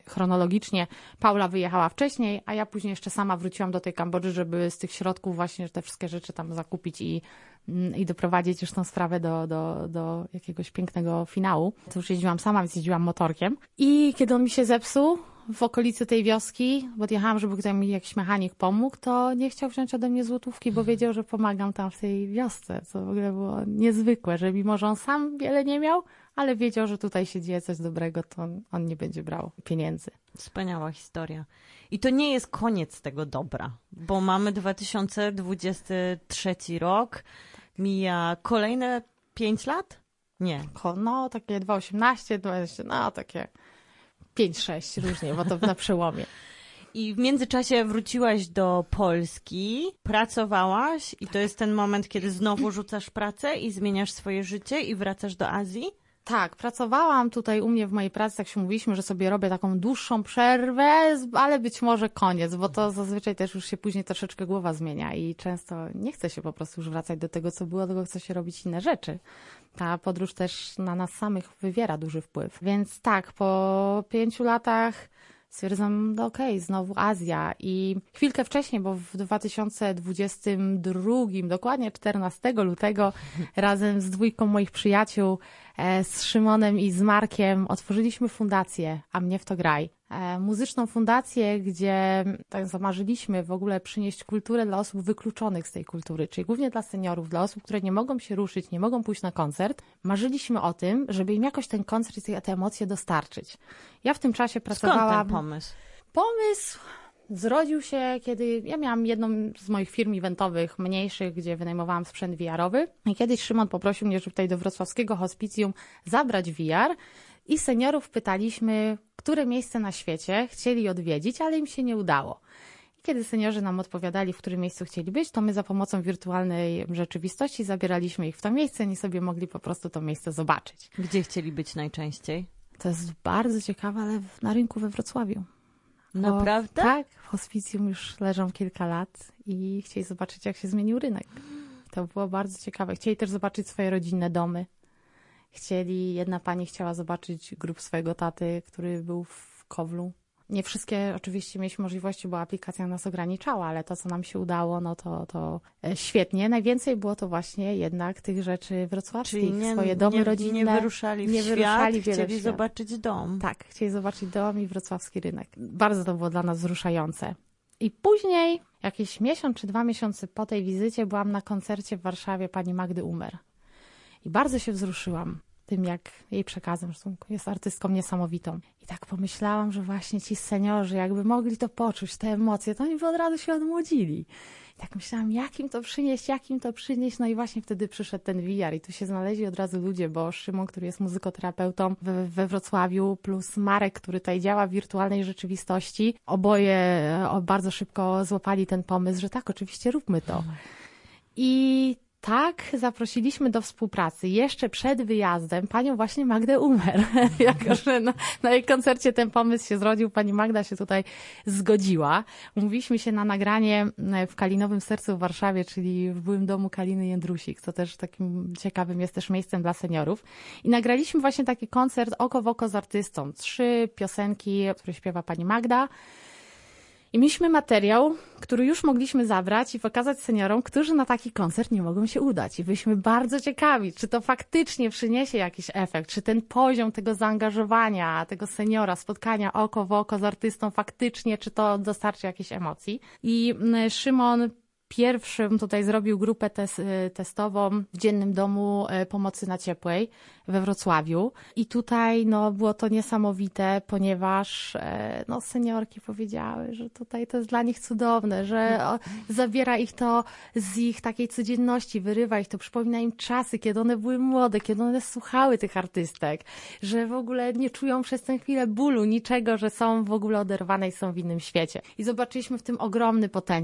chronologicznie. Paula wyjechała wcześniej, a ja później jeszcze sama wróciłam do tej Kambodży, żeby z tych środków właśnie te wszystkie rzeczy tam zakupić i, i doprowadzić już tą sprawę do, do, do jakiegoś pięknego finału. To już jeździłam sama, więc jeździłam motorkiem. I kiedy on mi się zepsuł w okolicy tej wioski, bo odjechałam, żeby tutaj mi jakiś mechanik pomógł, to nie chciał wziąć ode mnie złotówki, bo wiedział, że pomagam tam w tej wiosce, co w ogóle było niezwykłe, że mimo, że on sam wiele nie miał, ale wiedział, że tutaj się dzieje coś dobrego, to on, on nie będzie brał pieniędzy. Wspaniała historia. I to nie jest koniec tego dobra, bo mamy dwa tysiące dwudziesty trzeci rok, mija kolejne pięć lat? Nie. No, takie dwa osiemnaście, dwadzieścia, no takie pięć sześć różnie, bo to na przełomie. I w międzyczasie wróciłaś do Polski, pracowałaś i to jest ten moment, kiedy znowu rzucasz pracę i zmieniasz swoje życie i wracasz do Azji? Tak, pracowałam tutaj u mnie w mojej pracy, tak się mówiliśmy, że sobie robię taką dłuższą przerwę, ale być może koniec, bo to zazwyczaj też już się później troszeczkę głowa zmienia i często nie chce się po prostu już wracać do tego, co było, tylko chce się robić inne rzeczy. Ta podróż też na nas samych wywiera duży wpływ. Więc tak, po pięciu latach stwierdzam, no okej, okay, znowu Azja. I chwilkę wcześniej, bo w dwa tysiące dwudziestym drugim, dokładnie czternastego lutego, razem z dwójką moich przyjaciół, e, z Szymonem i z Markiem, otworzyliśmy fundację A mnie w to graj. E, muzyczną fundację, gdzie tak zamarzyliśmy w ogóle przynieść kulturę dla osób wykluczonych z tej kultury, czyli głównie dla seniorów, dla osób, które nie mogą się ruszyć, nie mogą pójść na koncert. Marzyliśmy o tym, żeby im jakoś ten koncert i te, te emocje dostarczyć. Ja w tym czasie pracowałam... Skąd ten pomysł? Pomysł zrodził się, kiedy ja miałam jedną z moich firm eventowych, mniejszych, gdzie wynajmowałam sprzęt V R-owy. I kiedyś Szymon poprosił mnie, żeby tutaj do wrocławskiego hospicjum zabrać V R i seniorów pytaliśmy, które miejsce na świecie chcieli odwiedzić, ale im się nie udało. I kiedy seniorzy nam odpowiadali, w którym miejscu chcieli być, to my za pomocą wirtualnej rzeczywistości zabieraliśmy ich w to miejsce, oni sobie mogli po prostu to miejsce zobaczyć. Gdzie chcieli być najczęściej? To jest bardzo ciekawe, ale na rynku we Wrocławiu. Naprawdę? Bo, tak, w hospicjum już leżą kilka lat i chcieli zobaczyć, jak się zmienił rynek. To było bardzo ciekawe. Chcieli też zobaczyć swoje rodzinne domy. Chcieli, jedna pani chciała zobaczyć grób swojego taty, który był w Kowlu. Nie wszystkie oczywiście mieliśmy możliwości, bo aplikacja nas ograniczała, ale to, co nam się udało, no to, to świetnie. Najwięcej było to właśnie jednak tych rzeczy wrocławskich, Czyli nie, swoje domy nie, rodzinne. Nie wyruszali w nie świat, wyruszali chcieli świat. zobaczyć dom. Tak, chcieli zobaczyć dom i wrocławski rynek. Bardzo to było dla nas wzruszające. I później, jakieś miesiąc czy dwa miesiące po tej wizycie, byłam na koncercie w Warszawie pani Magdy Umer. I bardzo się wzruszyłam tym, jak jej przekazem, że jest artystką niesamowitą. I tak pomyślałam, że właśnie ci seniorzy, jakby mogli to poczuć, te emocje, to oni by od razu się odmłodzili. I tak myślałam, jak im to przynieść, jak im to przynieść. No i właśnie wtedy przyszedł ten V R i tu się znaleźli od razu ludzie, bo Szymon, który jest muzykoterapeutą we, we Wrocławiu, plus Marek, który tutaj działa w wirtualnej rzeczywistości, oboje bardzo szybko złapali ten pomysł, że tak, oczywiście róbmy to. I tak, zaprosiliśmy do współpracy jeszcze przed wyjazdem panią właśnie Magdę Umer. Jako że na, na jej koncercie ten pomysł się zrodził, pani Magda się tutaj zgodziła. Umówiliśmy się na nagranie w Kalinowym Sercu w Warszawie, czyli w byłym domu Kaliny Jędrusik, co też takim ciekawym jest też miejscem dla seniorów. I nagraliśmy właśnie taki koncert oko w oko z artystą. Trzy piosenki, które śpiewa pani Magda. I mieliśmy materiał, który już mogliśmy zabrać i pokazać seniorom, którzy na taki koncert nie mogą się udać. I byliśmy bardzo ciekawi, czy to faktycznie przyniesie jakiś efekt, czy ten poziom tego zaangażowania, tego seniora, spotkania oko w oko z artystą faktycznie, czy to dostarczy jakiejś emocji. I Szymon pierwszym tutaj zrobił grupę tes, testową w Dziennym Domu Pomocy na Ciepłej we Wrocławiu. I tutaj no, było to niesamowite, ponieważ no, seniorki powiedziały, że tutaj to jest dla nich cudowne, że o, zabiera ich to z ich takiej codzienności, wyrywa ich to, przypomina im czasy, kiedy one były młode, kiedy one słuchały tych artystek, że w ogóle nie czują przez tę chwilę bólu, niczego, że są w ogóle oderwane i są w innym świecie. I zobaczyliśmy w tym ogromny potencjał.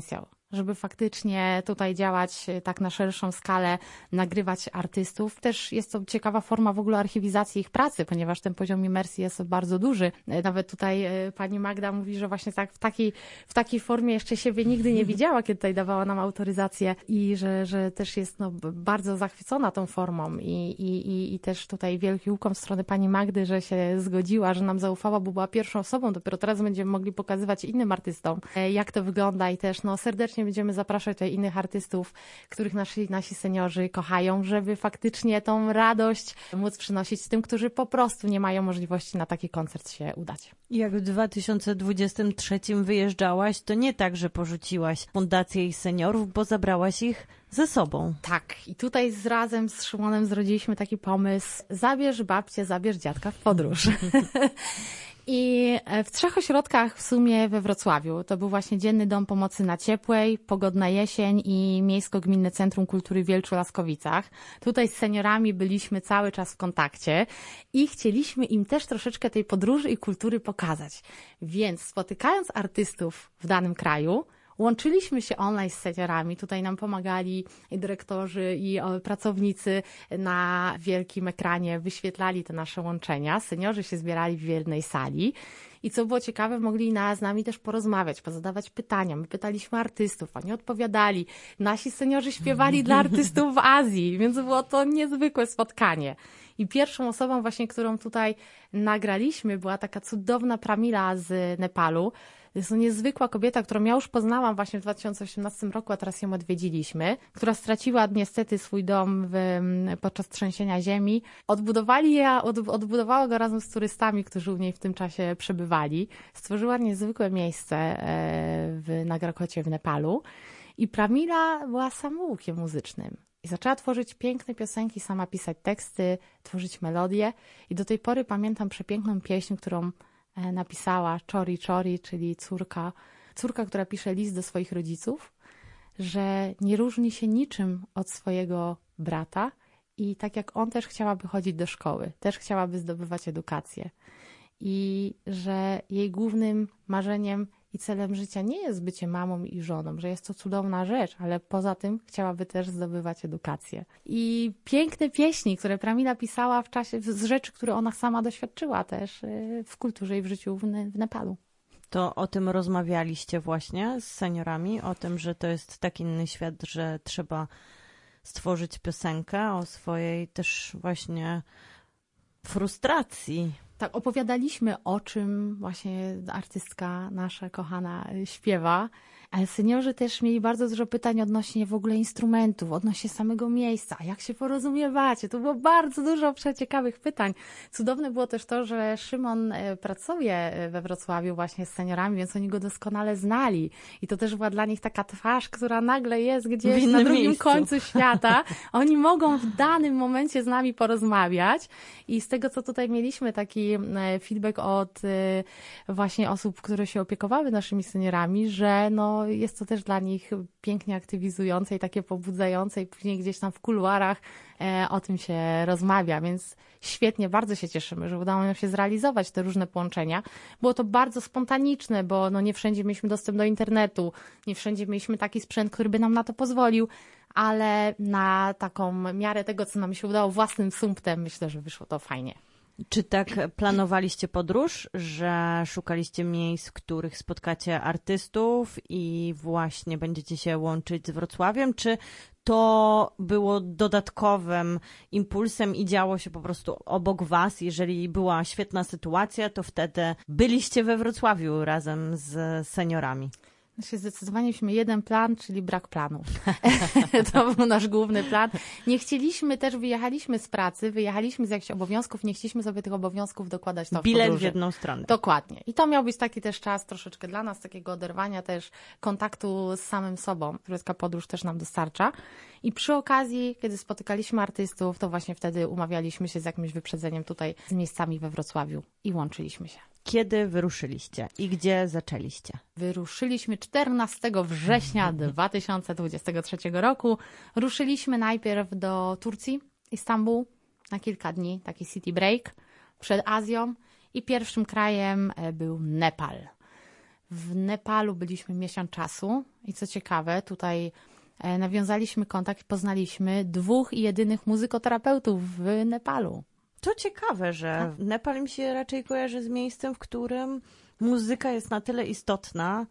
żeby faktycznie tutaj działać tak na szerszą skalę, nagrywać artystów. Też jest to ciekawa forma w ogóle archiwizacji ich pracy, ponieważ ten poziom imersji jest bardzo duży. Nawet tutaj pani Magda mówi, że właśnie tak w takiej, w takiej formie jeszcze siebie nigdy nie widziała, kiedy tutaj dawała nam autoryzację i że, że też jest no, bardzo zachwycona tą formą i, i, i, i też tutaj wielki ukłon w stronę pani Magdy, że się zgodziła, że nam zaufała, bo była pierwszą osobą. Dopiero teraz będziemy mogli pokazywać innym artystom, jak to wygląda i też no serdecznie będziemy zapraszać tutaj innych artystów, których nasi, nasi seniorzy kochają, żeby faktycznie tą radość móc przynosić tym, którzy po prostu nie mają możliwości na taki koncert się udać. Jak w dwa tysiące dwudziestym trzecim wyjeżdżałaś, to nie tak, że porzuciłaś fundację i seniorów, bo zabrałaś ich ze sobą. Tak. I tutaj z, razem z Szymonem zrodziliśmy taki pomysł: zabierz babcię, zabierz dziadka w podróż. I w trzech ośrodkach w sumie we Wrocławiu. To był właśnie Dzienny Dom Pomocy na Ciepłej, Pogodna Jesień i Miejsko-Gminne Centrum Kultury w Wielczu-Laskowicach. Tutaj z seniorami byliśmy cały czas w kontakcie i chcieliśmy im też troszeczkę tej podróży i kultury pokazać. Więc spotykając artystów w danym kraju, łączyliśmy się online z seniorami. Tutaj nam pomagali i dyrektorzy, i pracownicy na wielkim ekranie, wyświetlali te nasze łączenia. Seniorzy się zbierali w jednej sali. I co było ciekawe, mogli na, z nami też porozmawiać, pozadawać pytania. My pytaliśmy artystów, oni odpowiadali. Nasi seniorzy śpiewali dla artystów w Azji, więc było to niezwykłe spotkanie. I pierwszą osobą właśnie, którą tutaj nagraliśmy, była taka cudowna Pramila z Nepalu. Jest to niezwykła kobieta, którą ja już poznałam właśnie w dwa tysiące osiemnastym roku, a teraz ją odwiedziliśmy, która straciła niestety swój dom w, podczas trzęsienia ziemi. Odbudowali je, od, odbudowała go razem z turystami, którzy u niej w tym czasie przebywali. Stworzyła niezwykłe miejsce w Nagrakocie w Nepalu. I Pramila była samoukiem muzycznym. I zaczęła tworzyć piękne piosenki, sama pisać teksty, tworzyć melodie. I do tej pory pamiętam przepiękną pieśń, którą napisała Chori Chori, czyli córka, córka, która pisze list do swoich rodziców, że nie różni się niczym od swojego brata i tak jak on też chciałaby chodzić do szkoły, też chciałaby zdobywać edukację i że jej głównym marzeniem i celem życia nie jest bycie mamą i żoną, że jest to cudowna rzecz, ale poza tym chciałaby też zdobywać edukację. I piękne pieśni, które Pramila pisała w czasie, z rzeczy, które ona sama doświadczyła też w kulturze i w życiu w, ne- w Nepalu. To o tym rozmawialiście właśnie z seniorami, o tym, że to jest tak inny świat, że trzeba stworzyć piosenkę o swojej też właśnie frustracji. Tak, opowiadaliśmy, o czym właśnie artystka nasza kochana śpiewa, ale seniorzy też mieli bardzo dużo pytań odnośnie w ogóle instrumentów, odnośnie samego miejsca, jak się porozumiewacie. To było bardzo dużo przeciekawych pytań. Cudowne było też to, że Szymon pracuje we Wrocławiu właśnie z seniorami, więc oni go doskonale znali. I to też była dla nich taka twarz, która nagle jest gdzieś na drugim miejscu. końcu świata. Oni mogą w danym momencie z nami porozmawiać. I z tego, co tutaj mieliśmy, taki feedback od właśnie osób, które się opiekowały naszymi seniorami, że no jest to też dla nich pięknie aktywizujące i takie pobudzające i później gdzieś tam w kuluarach e, o tym się rozmawia, więc świetnie, bardzo się cieszymy, że udało nam się zrealizować te różne połączenia. Było to bardzo spontaniczne, bo no nie wszędzie mieliśmy dostęp do internetu, nie wszędzie mieliśmy taki sprzęt, który by nam na to pozwolił, ale na taką miarę tego, co nam się udało własnym sumptem, myślę, że wyszło to fajnie. Czy tak planowaliście podróż, że szukaliście miejsc, w których spotkacie artystów i właśnie będziecie się łączyć z Wrocławiem, czy to było dodatkowym impulsem i działo się po prostu obok was? Jeżeli była świetna sytuacja, to wtedy byliście we Wrocławiu razem z seniorami. Znaczy zdecydowanie mieliśmy jeden plan, czyli brak planu. To był nasz główny plan. Nie chcieliśmy też, wyjechaliśmy z pracy, wyjechaliśmy z jakichś obowiązków, nie chcieliśmy sobie tych obowiązków dokładać to w Bilet podróży. w jedną stronę. Dokładnie. I to miał być taki też czas troszeczkę dla nas, takiego oderwania też kontaktu z samym sobą, który taka podróż też nam dostarcza. I przy okazji, kiedy spotykaliśmy artystów, to właśnie wtedy umawialiśmy się z jakimś wyprzedzeniem tutaj z miejscami we Wrocławiu i łączyliśmy się. Kiedy wyruszyliście i gdzie zaczęliście? Wyruszyliśmy czternastego września dwa tysiące dwudziestego trzeciego roku. Ruszyliśmy najpierw do Turcji, Istanbul, na kilka dni, taki city break przed Azją i pierwszym krajem był Nepal. W Nepalu byliśmy miesiąc czasu i co ciekawe, tutaj nawiązaliśmy kontakt i poznaliśmy dwóch i jedynych muzykoterapeutów w Nepalu. To ciekawe, że Nepal mi się raczej kojarzy z miejscem, w którym muzyka jest na tyle istotna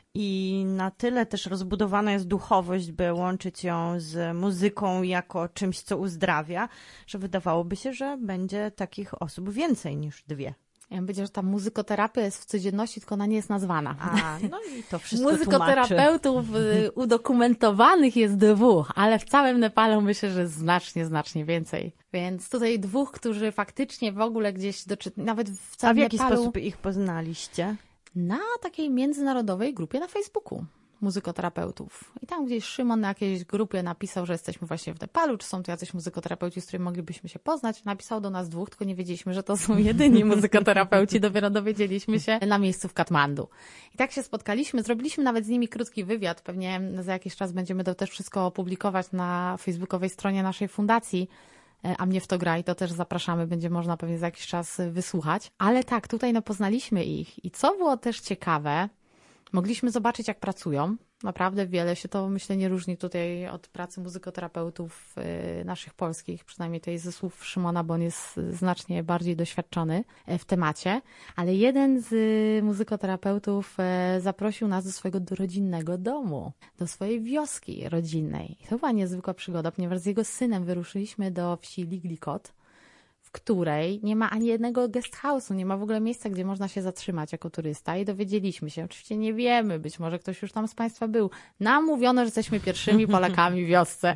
i na tyle też rozbudowana jest duchowość, by łączyć ją z muzyką jako czymś, co uzdrawia, że wydawałoby się, że będzie takich osób więcej niż dwie. Ja bym powiedziała, że ta muzykoterapia jest w codzienności, tylko ona nie jest nazwana. A, no i to wszystko Muzykoterapeutów tłumaczy. Udokumentowanych jest dwóch, ale w całym Nepalu myślę, że znacznie, znacznie więcej. Więc tutaj dwóch, którzy faktycznie w ogóle gdzieś, doczy... nawet w całym A w jaki Nepalu... sposób ich poznaliście? Na takiej międzynarodowej grupie na Facebooku muzykoterapeutów. I tam gdzieś Szymon na jakiejś grupie napisał, że jesteśmy właśnie w Nepalu, czy są tu jacyś muzykoterapeuci, z którymi moglibyśmy się poznać. Napisał do nas dwóch, tylko nie wiedzieliśmy, że to są jedyni muzykoterapeuci. Dopiero dowiedzieliśmy się na miejscu w Katmandu. I tak się spotkaliśmy, zrobiliśmy nawet z nimi krótki wywiad. Pewnie za jakiś czas będziemy to też wszystko opublikować na facebookowej stronie naszej fundacji. A mnie w to gra i to też zapraszamy, będzie można pewnie za jakiś czas wysłuchać. Ale tak, tutaj no, poznaliśmy ich. I co było też ciekawe, mogliśmy zobaczyć, jak pracują. Naprawdę wiele się to, myślę, nie różni tutaj od pracy muzykoterapeutów yy, naszych polskich, przynajmniej tutaj ze słów Szymona, bo on jest znacznie bardziej doświadczony w temacie. Ale jeden z muzykoterapeutów yy, zaprosił nas do swojego rodzinnego domu, do swojej wioski rodzinnej. I to była niezwykła przygoda, ponieważ z jego synem wyruszyliśmy do wsi Liglikot, w której nie ma ani jednego guest house'u, nie ma w ogóle miejsca, gdzie można się zatrzymać jako turysta i dowiedzieliśmy się, oczywiście nie wiemy, być może ktoś już tam z Państwa był, nam mówiono, że jesteśmy pierwszymi Polakami w wiosce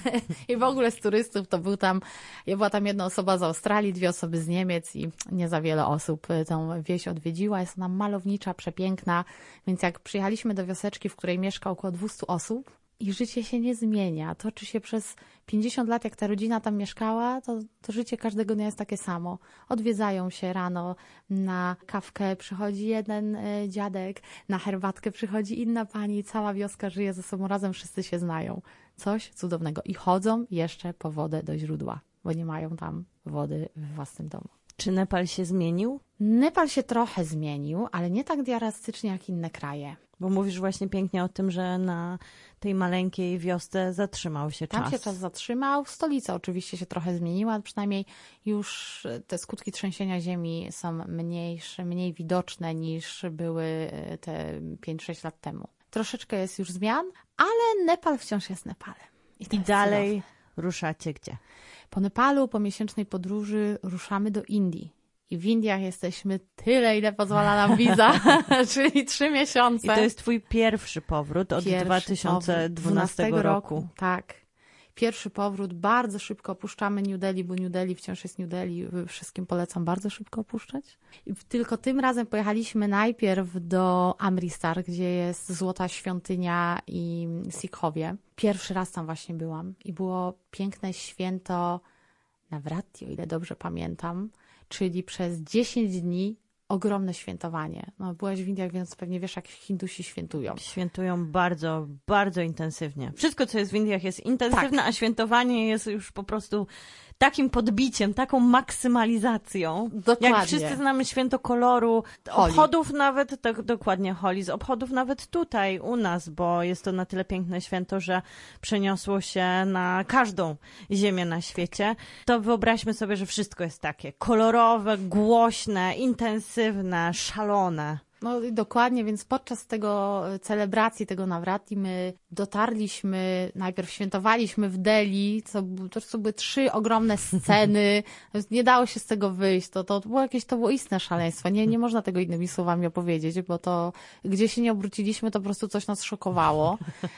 i w ogóle z turystów to był tam, była tam jedna osoba z Australii, dwie osoby z Niemiec i nie za wiele osób tą wieś odwiedziła, jest ona malownicza, przepiękna, więc jak przyjechaliśmy do wioseczki, w której mieszka około dwieście osób, i życie się nie zmienia. Toczy się przez pięćdziesiąt lat, jak ta rodzina tam mieszkała, to, to życie każdego dnia jest takie samo. Odwiedzają się rano, na kawkę przychodzi jeden y, dziadek, na herbatkę przychodzi inna pani, cała wioska żyje ze sobą razem, wszyscy się znają. Coś cudownego. I chodzą jeszcze po wodę do źródła, bo nie mają tam wody w własnym domu. Czy Nepal się zmienił? Nepal się trochę zmienił, ale nie tak drastycznie jak inne kraje. Bo mówisz właśnie pięknie o tym, że na tej maleńkiej wiosce zatrzymał się czas. Tam się czas zatrzymał. Stolica oczywiście się trochę zmieniła, przynajmniej już te skutki trzęsienia ziemi są mniejsze, mniej widoczne niż były te pięć sześć lat temu. Troszeczkę jest już zmian, ale Nepal wciąż jest Nepalem. I, I dalej cudowne. Ruszacie gdzie? Po Nepalu, po miesięcznej podróży ruszamy do Indii. I w Indiach jesteśmy tyle, ile pozwala nam wiza, czyli trzy miesiące. I to jest twój pierwszy powrót od pierwszy dwa tysiące dwunastego roku. roku. Tak. Pierwszy powrót. Bardzo szybko opuszczamy New Delhi, bo New Delhi wciąż jest New Delhi. Wszystkim polecam bardzo szybko opuszczać. I tylko tym razem pojechaliśmy najpierw do Amritsar, gdzie jest Złota Świątynia i Sikhowie. Pierwszy raz tam właśnie byłam i było piękne święto Navratri, o ile dobrze pamiętam. Czyli przez dziesięć dni ogromne świętowanie. No, byłaś w Indiach, więc pewnie wiesz, jak Hindusi świętują. Świętują bardzo, bardzo intensywnie. Wszystko, co jest w Indiach, jest intensywne, tak. A świętowanie jest już po prostu takim podbiciem, taką maksymalizacją. Dokładnie. Jak wszyscy znamy święto koloru, Holi. Obchodów nawet, tak, dokładnie Holi, z obchodów nawet tutaj u nas, bo jest to na tyle piękne święto, że przeniosło się na każdą ziemię na świecie. To wyobraźmy sobie, że wszystko jest takie kolorowe, głośne, intensywne, szalone. No dokładnie, więc podczas tego celebracji, tego Navratri my dotarliśmy, najpierw świętowaliśmy w Delhi, to, to, to były trzy ogromne sceny, nie dało się z tego wyjść, to, to było jakieś, to było istne szaleństwo, nie, nie można tego innymi słowami opowiedzieć, bo to, gdzie się nie obróciliśmy, to po prostu coś nas szokowało,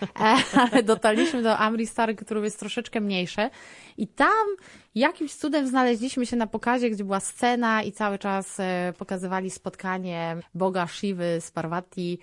ale dotarliśmy do Amritsar, które jest troszeczkę mniejsze i tam jakimś cudem znaleźliśmy się na pokazie, gdzie była scena i cały czas pokazywali spotkanie Boga Shiwy z Parvati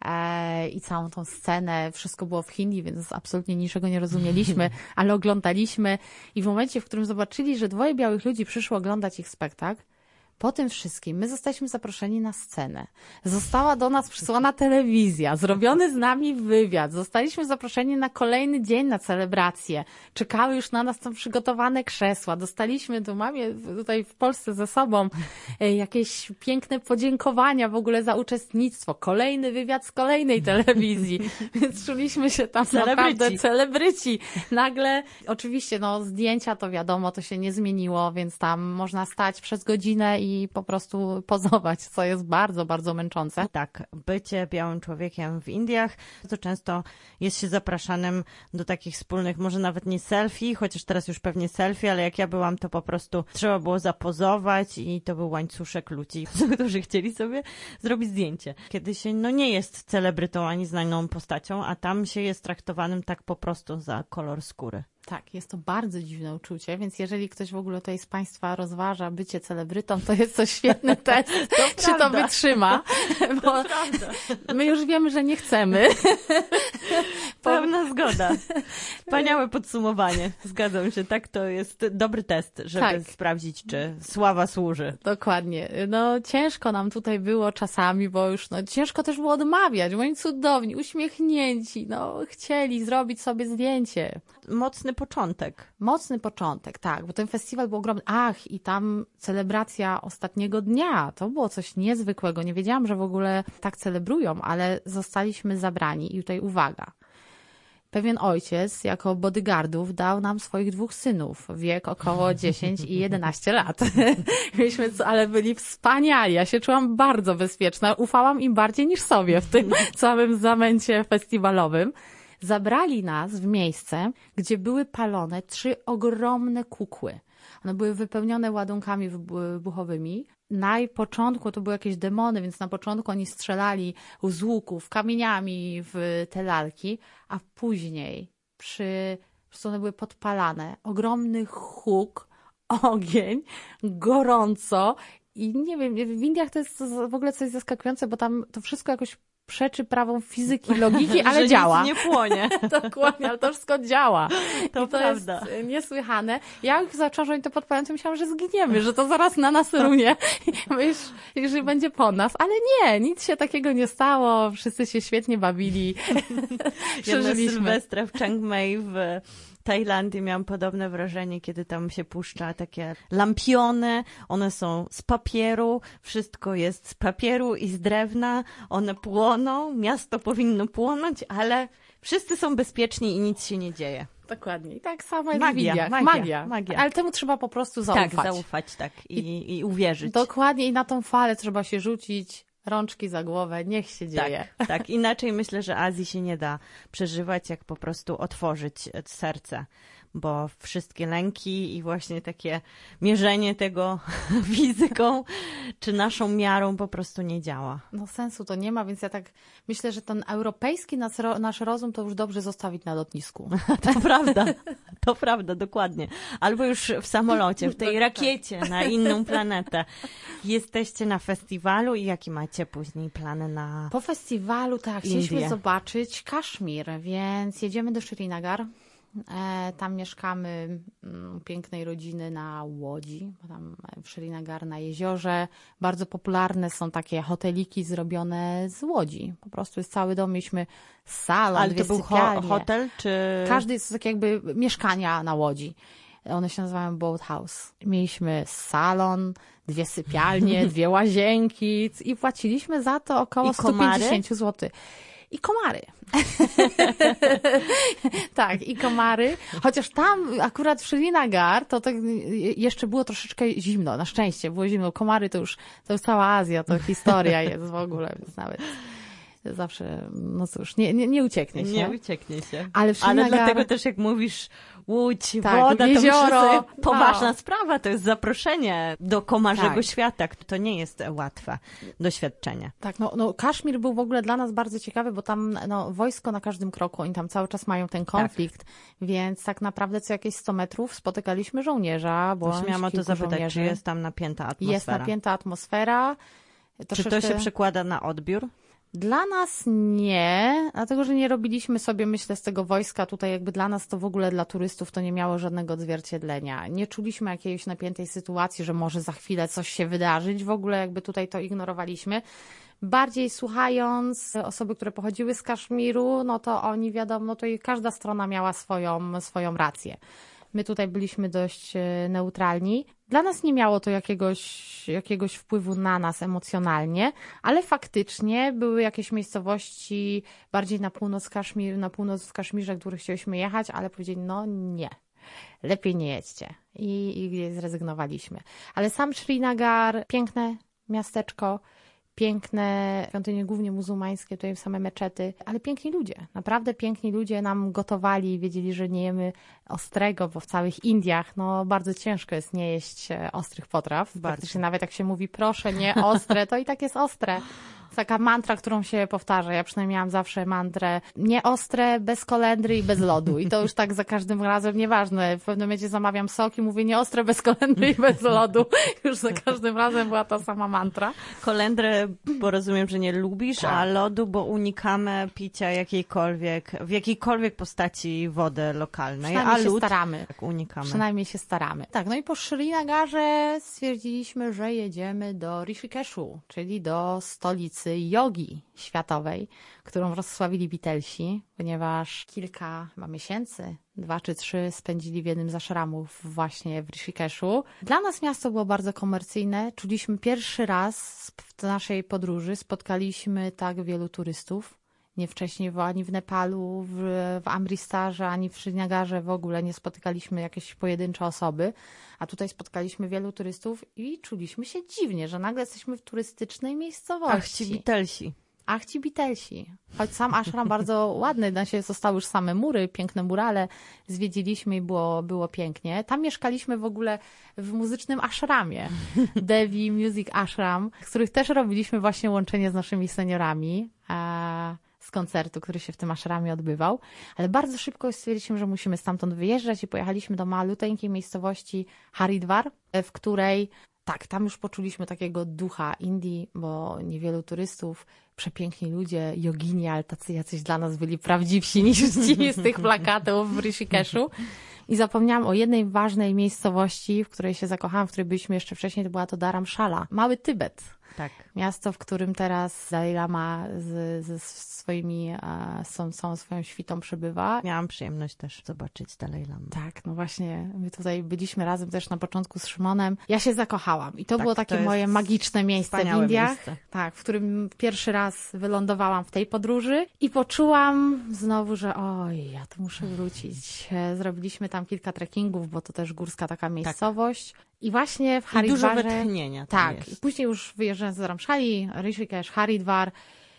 i całą tą scenę. Wszystko było w hindi, więc absolutnie niczego nie rozumieliśmy, ale oglądaliśmy i w momencie, w którym zobaczyli, że dwoje białych ludzi przyszło oglądać ich spektakl, Po tym wszystkim my zostaliśmy zaproszeni na scenę. Została do nas przysłana telewizja, zrobiony z nami wywiad. Zostaliśmy zaproszeni na kolejny dzień na celebrację. Czekały już na nas tam przygotowane krzesła. Dostaliśmy, tu mam je tutaj w Polsce ze sobą, jakieś piękne podziękowania w ogóle za uczestnictwo. Kolejny wywiad z kolejnej telewizji. Więc czuliśmy się tam celebryci. naprawdę celebryci. Nagle, oczywiście, no zdjęcia to wiadomo, to się nie zmieniło, więc tam można stać przez godzinę i po prostu pozować, co jest bardzo, bardzo męczące. Tak, bycie białym człowiekiem w Indiach to często jest się zapraszanym do takich wspólnych, może nawet nie selfie, chociaż teraz już pewnie selfie, ale jak ja byłam, to po prostu trzeba było zapozować i to był łańcuszek ludzi, którzy chcieli sobie zrobić zdjęcie. Kiedy się no nie jest celebrytą ani znaną postacią, a tam się jest traktowanym tak po prostu za kolor skóry. Tak, jest to bardzo dziwne uczucie, więc jeżeli ktoś w ogóle tutaj z Państwa rozważa bycie celebrytą, to jest to świetny test, to czy to wytrzyma, bo to prawda. My już wiemy, że nie chcemy. Pełna zgoda. Wspaniałe podsumowanie. Zgadzam się, tak, to jest dobry test, żeby tak. sprawdzić, czy sława służy. Dokładnie. No ciężko nam tutaj było czasami, bo już no ciężko też było odmawiać, bo oni cudowni, uśmiechnięci, no chcieli zrobić sobie zdjęcie. Mocny początek. Mocny początek, tak, bo ten festiwal był ogromny. Ach, i tam celebracja ostatniego dnia. To było coś niezwykłego. Nie wiedziałam, że w ogóle tak celebrują, ale zostaliśmy zabrani. I tutaj uwaga. Pewien ojciec jako bodyguardów dał nam swoich dwóch synów, wiek około dziesięć i jedenaście lat. Mieliśmy, ale byli wspaniali. Ja się czułam bardzo bezpieczna. Ufałam im bardziej niż sobie w tym całym zamęcie festiwalowym. Zabrali nas w miejsce, gdzie były palone trzy ogromne kukły. One były wypełnione ładunkami wybuchowymi. Na początku to były jakieś demony, więc na początku oni strzelali z łuków, kamieniami w te lalki, a później przy, po prostu one były podpalane. Ogromny huk, ogień, gorąco i nie wiem, w Indiach to jest w ogóle coś zaskakujące, bo tam to wszystko jakoś przeczy prawom fizyki, logiki, ale że działa. Nic nie płonie. Dokładnie, ale to wszystko działa. To, I to prawda. jest niesłychane. Ja jak zaczęłam, że oni to podpalają, to myślałam, że zginiemy, że to zaraz na nas runie, jeżeli będzie po nas. Ale nie, nic się takiego nie stało. Wszyscy się świetnie bawili. Ja na Sylwestra w Chiang Mai w Tajlandii miałam podobne wrażenie, kiedy tam się puszcza takie lampiony, one są z papieru, wszystko jest z papieru i z drewna, one płoną, miasto powinno płonąć, ale wszyscy są bezpieczni i nic się nie dzieje. Dokładnie. I tak samo jest magia, w Indiach. magia, Magia. magia. Ale temu trzeba po prostu zaufać. Tak, zaufać, tak. I, I, i uwierzyć. Dokładnie. I na tą falę trzeba się rzucić. Rączki za głowę, niech się dzieje. Tak, tak, inaczej myślę, że Azji się nie da przeżywać, jak po prostu otworzyć serce, bo wszystkie lęki i właśnie takie mierzenie tego fizyką czy naszą miarą po prostu nie działa. No sensu to nie ma, więc ja tak myślę, że ten europejski nas, nasz rozum to już dobrze zostawić na lotnisku. To prawda, to prawda, dokładnie. Albo już w samolocie, w tej rakiecie na inną planetę. Jesteście na festiwalu i jakie macie później plany na Po festiwalu, tak, chcieliśmy Indie. zobaczyć Kaszmir, więc jedziemy do Srinagar. E, tam mieszkamy u pięknej rodziny na łodzi, bo tam w Srinagar na jeziorze. Bardzo popularne są takie hoteliki zrobione z łodzi. Po prostu jest cały dom, mieliśmy salon, Ale dwie to był sypialnie. ho- hotel, czy... Każdy jest takie jakby mieszkania na łodzi. One się nazywają boat house. Mieliśmy salon, dwie sypialnie, dwie łazienki i płaciliśmy za to około sto pięćdziesiąt złotych. I komary. Tak, i komary. Chociaż tam akurat w Srinagar to tak jeszcze było troszeczkę zimno. Na szczęście było zimno. Komary to już, to już cała Azja, to historia jest w ogóle, więc nawet zawsze, no cóż, nie, nie, nie ucieknie się. Nie ucieknie się. Ale, w Srinagar... Ale dlatego też jak mówisz Łódź, tak, woda, jezioro, to myślę, poważna no. sprawa, to jest zaproszenie do komarzego tak. świata. To nie jest łatwe doświadczenie. Tak, no, no Kaszmir był w ogóle dla nas bardzo ciekawy, bo tam no, wojsko na każdym kroku, oni tam cały czas mają ten konflikt, tak. Więc tak naprawdę co jakieś sto metrów spotykaliśmy żołnierza, bo miałam o to zapytać, żołnierzy. Czy jest tam napięta atmosfera? Jest napięta atmosfera. Troszeczkę... Czy to się przekłada na odbiór? Dla nas nie, dlatego że nie robiliśmy sobie, myślę, z tego wojska tutaj jakby dla nas to w ogóle dla turystów to nie miało żadnego odzwierciedlenia. Nie czuliśmy jakiejś napiętej sytuacji, że może za chwilę coś się wydarzyć. W ogóle jakby tutaj to ignorowaliśmy. Bardziej słuchając osoby, które pochodziły z Kaszmiru, no to oni wiadomo, no to i każda strona miała swoją, swoją rację. My tutaj byliśmy dość neutralni. Dla nas nie miało to jakiegoś, jakiegoś wpływu na nas emocjonalnie, ale faktycznie były jakieś miejscowości bardziej na północ Kaszmir, na północ w Kaszmirze, w których chcieliśmy jechać, ale powiedzieli, no nie, lepiej nie jedźcie. I, i gdzieś zrezygnowaliśmy. Ale sam Srinagar, piękne miasteczko, piękne świątynie, głównie muzułmańskie, tutaj same meczety, ale piękni ludzie, naprawdę piękni ludzie nam gotowali, wiedzieli, że nie jemy ostrego, bo w całych Indiach no bardzo ciężko jest nie jeść ostrych potraw. Praktycznie nawet jak się mówi proszę nie ostre, to i tak jest ostre. Taka mantra, którą się powtarza. Ja przynajmniej miałam zawsze mantrę nie ostre, bez kolendry i bez lodu. I to już tak za każdym razem, nieważne. W pewnym momencie zamawiam sok i mówię nie ostre, bez kolendry i bez lodu. Już za każdym razem była ta sama mantra. Kolendrę, bo rozumiem, że nie lubisz, tak. A lodu, bo unikamy picia jakiejkolwiek, w jakiejkolwiek postaci wody lokalnej. Przynajmniej a się lód, staramy. Tak, unikamy. Przynajmniej się staramy. Tak, no i po Srinagarze stwierdziliśmy, że jedziemy do Rishikeshu, czyli do stolicy jogi światowej, którą rozsławili Beatlesi, ponieważ kilka chyba miesięcy, dwa czy trzy spędzili w jednym z ashramów właśnie w Rishikeshu. Dla nas miasto było bardzo komercyjne. Czuliśmy pierwszy raz w naszej podróży, spotkaliśmy tak wielu turystów. Nie wcześniej ani w Nepalu, w, w Amristarze, ani w Srinagarze w ogóle nie spotykaliśmy jakieś pojedyncze osoby, a tutaj spotkaliśmy wielu turystów i czuliśmy się dziwnie, że nagle jesteśmy w turystycznej miejscowości. Ach, ci Beatlesi. Ach, ci Beatlesi. Choć sam ashram bardzo ładny, na siebie zostały już same mury, piękne murale, zwiedziliśmy i było, było pięknie. Tam mieszkaliśmy w ogóle w muzycznym ashramie, Devi Music Ashram, z których też robiliśmy właśnie łączenie z naszymi seniorami. A z koncertu, który się w tym ashramie odbywał, ale bardzo szybko stwierdziliśmy, że musimy stamtąd wyjeżdżać i pojechaliśmy do maluteńkiej miejscowości Haridwar, w której, tak, tam już poczuliśmy takiego ducha Indii, bo niewielu turystów, przepiękni ludzie, jogini, ale tacy jacyś dla nas byli prawdziwsi niż ci z tych plakatów w Rishikeshu. I zapomniałam o jednej ważnej miejscowości, w której się zakochałam, w której byliśmy jeszcze wcześniej, to była to Dharamshala, mały Tybet. Tak. Miasto, w którym teraz Dalai Lama z, ze swoimi, są, są swoją świtą przebywa. Miałam przyjemność też zobaczyć Dalai Lama. Tak, no właśnie, my tutaj byliśmy razem też na początku z Szymonem. Ja się zakochałam i to tak, było takie to moje magiczne miejsce w Indiach. Miejsce. Tak, w którym pierwszy raz wylądowałam w tej podróży i poczułam znowu, że oj, ja tu muszę wrócić. Zrobiliśmy tam kilka trekkingów, bo to też górska taka miejscowość. Tak. I właśnie w Haridwarze... I dużo wytchnienia tam Tak, jest. i później już wyjeżdżając z Dharamshali, Rishikesh, Haridwar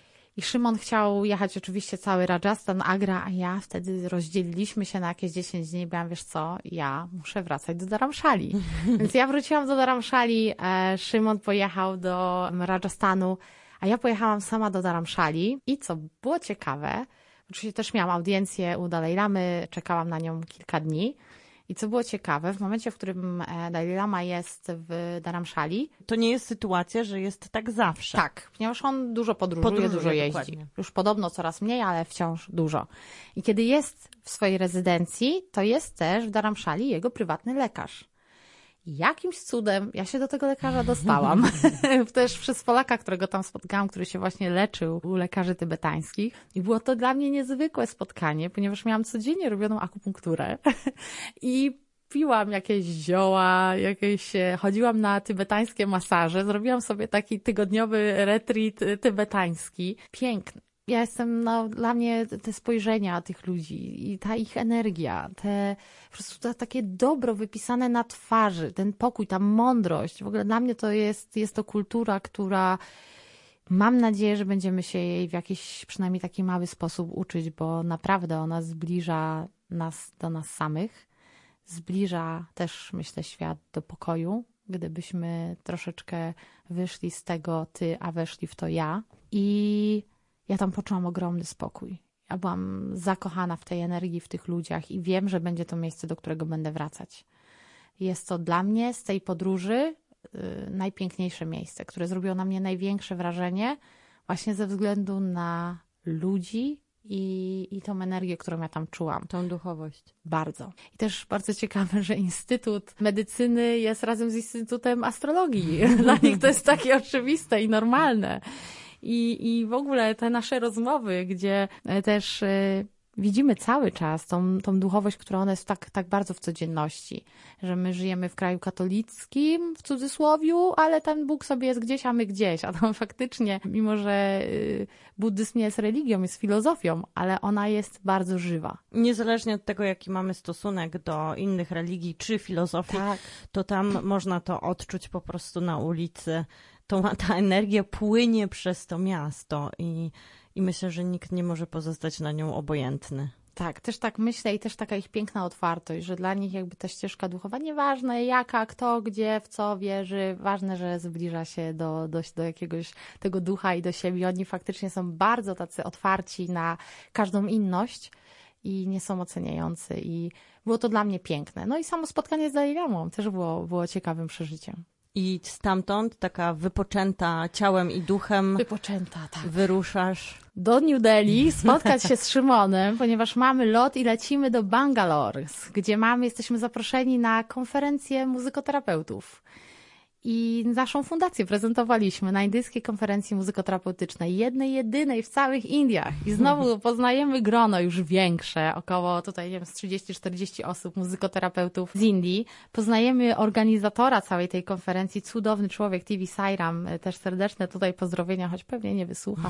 i Szymon chciał jechać oczywiście cały Rajasthan, Agra, a ja wtedy rozdzieliliśmy się na jakieś dziesięć dni i byłam, wiesz co, ja muszę wracać do Dharamshali. Więc ja wróciłam do Dharamshali, e, Szymon pojechał do Rajasthanu, a ja pojechałam sama do Dharamshali i co było ciekawe, oczywiście też miałam audiencję u Dalai Lamy, czekałam na nią kilka dni. I co było ciekawe, w momencie, w którym Dalai Lama jest w Dharamshali... To nie jest sytuacja, że jest tak zawsze. Tak, ponieważ on dużo podróżuje, podróżuje dużo jeździ. Dokładnie. Już podobno coraz mniej, ale wciąż dużo. I kiedy jest w swojej rezydencji, to jest też w Dharamshali jego prywatny lekarz. I jakimś cudem ja się do tego lekarza dostałam. Też przez Polaka, którego tam spotkałam, który się właśnie leczył u lekarzy tybetańskich. I było to dla mnie niezwykłe spotkanie, ponieważ miałam codziennie robioną akupunkturę i piłam jakieś zioła, jakieś, chodziłam na tybetańskie masaże, zrobiłam sobie taki tygodniowy retreat tybetański. Piękny. Ja jestem, no, dla mnie te spojrzenia tych ludzi i ta ich energia, te po prostu to, takie dobro wypisane na twarzy, ten pokój, ta mądrość. W ogóle dla mnie to jest, jest to kultura, która mam nadzieję, że będziemy się jej w jakiś przynajmniej taki mały sposób uczyć, bo naprawdę ona zbliża nas do nas samych. Zbliża też, myślę, świat do pokoju, gdybyśmy troszeczkę wyszli z tego ty, a weszli w to ja. I ja tam poczułam ogromny spokój. Ja byłam zakochana w tej energii, w tych ludziach i wiem, że będzie to miejsce, do którego będę wracać. Jest to dla mnie z tej podróży yy, najpiękniejsze miejsce, które zrobiło na mnie największe wrażenie, Właśnie ze względu na ludzi i, i tą energię, którą ja tam czułam. Tą duchowość. Bardzo. I też bardzo ciekawe, że Instytut Medycyny jest razem z Instytutem Astrologii. Dla nich to jest takie oczywiste i normalne. I, i w ogóle te nasze rozmowy, gdzie też y, widzimy cały czas tą, tą duchowość, która ona jest tak, tak bardzo w codzienności. Że my żyjemy w kraju katolickim, w cudzysłowiu, ale ten Bóg sobie jest gdzieś, a my gdzieś. A tam faktycznie, mimo że y, buddyzm nie jest religią, jest filozofią, ale ona jest bardzo żywa. Niezależnie od tego, jaki mamy stosunek do innych religii czy filozofii, Tak. to tam można to odczuć po prostu na ulicy. To, ta energia płynie przez to miasto i, i myślę, że nikt nie może pozostać na nią obojętny. Tak, też tak myślę i też taka ich piękna otwartość, że dla nich jakby ta ścieżka duchowa, nieważne jaka, kto, gdzie, w co wierzy, ważne, że zbliża się do, do, do jakiegoś tego ducha i do siebie. Oni faktycznie są bardzo tacy otwarci na każdą inność i nie są oceniający i było to dla mnie piękne. No i samo spotkanie z Dalai Lamą też było, było ciekawym przeżyciem. I stamtąd, taka wypoczęta ciałem i duchem, Wypoczęta, tak. Wyruszasz Do New Delhi, spotkać się z Szymonem, ponieważ mamy lot i lecimy do Bangalore, gdzie mamy, jesteśmy zaproszeni na konferencję muzykoterapeutów. I naszą fundację prezentowaliśmy na indyjskiej konferencji muzykoterapeutycznej, jednej, jedynej w całych Indiach. I znowu poznajemy grono już większe, około tutaj, nie wiem, z trzydzieści czterdzieści osób, muzykoterapeutów z Indii. Poznajemy organizatora całej tej konferencji, cudowny człowiek, T V Sairam, też serdeczne tutaj pozdrowienia, choć pewnie nie wysłucha.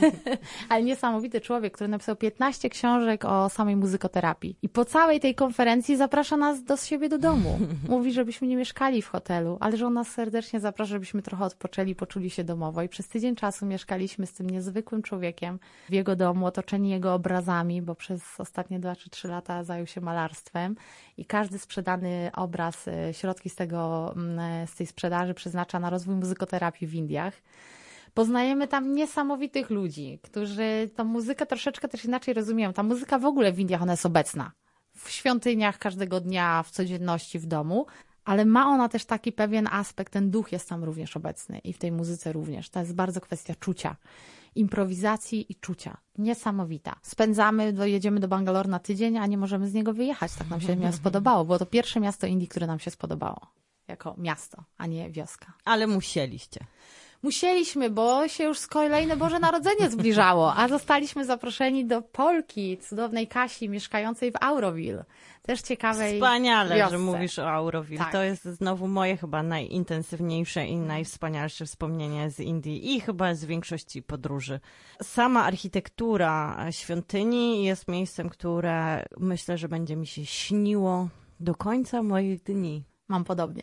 Ale niesamowity człowiek, który napisał piętnaście książek o samej muzykoterapii. I po całej tej konferencji zaprasza nas do siebie do domu. Mówi, żebyśmy nie mieszkali w hotelu, ale że on nas serdecznie zaprasza, żebyśmy trochę odpoczęli, poczuli się domowo. I przez tydzień czasu mieszkaliśmy z tym niezwykłym człowiekiem w jego domu, otoczeni jego obrazami, bo przez ostatnie dwa czy trzy lata zajął się malarstwem i każdy sprzedany obraz, środki z tego, z tej sprzedaży przeznacza na rozwój muzykoterapii w Indiach. Poznajemy tam niesamowitych ludzi, którzy tą muzykę troszeczkę też inaczej rozumieją. Ta muzyka w ogóle w Indiach, ona jest obecna. W świątyniach każdego dnia, w codzienności, w domu. Ale ma ona też taki pewien aspekt, ten duch jest tam również obecny i w tej muzyce również. To jest bardzo kwestia czucia, improwizacji i czucia. Niesamowita. Spędzamy, jedziemy do Bangalore na tydzień, a nie możemy z niego wyjechać. Tak nam się miasto spodobało. Było to pierwsze miasto Indii, które nam się spodobało. Jako miasto, a nie wioska. Ale musieliście. Musieliśmy, bo się już z kolejne Boże Narodzenie zbliżało, a zostaliśmy zaproszeni do Polki, cudownej Kasi, mieszkającej w Auroville. Też ciekawej Wspaniale, wiosce. że mówisz o Auroville. Tak. To jest znowu moje chyba najintensywniejsze i najwspanialsze wspomnienie z Indii i chyba z większości podróży. Sama architektura świątyni jest miejscem, które myślę, że będzie mi się śniło do końca moich dni. Mam podobnie.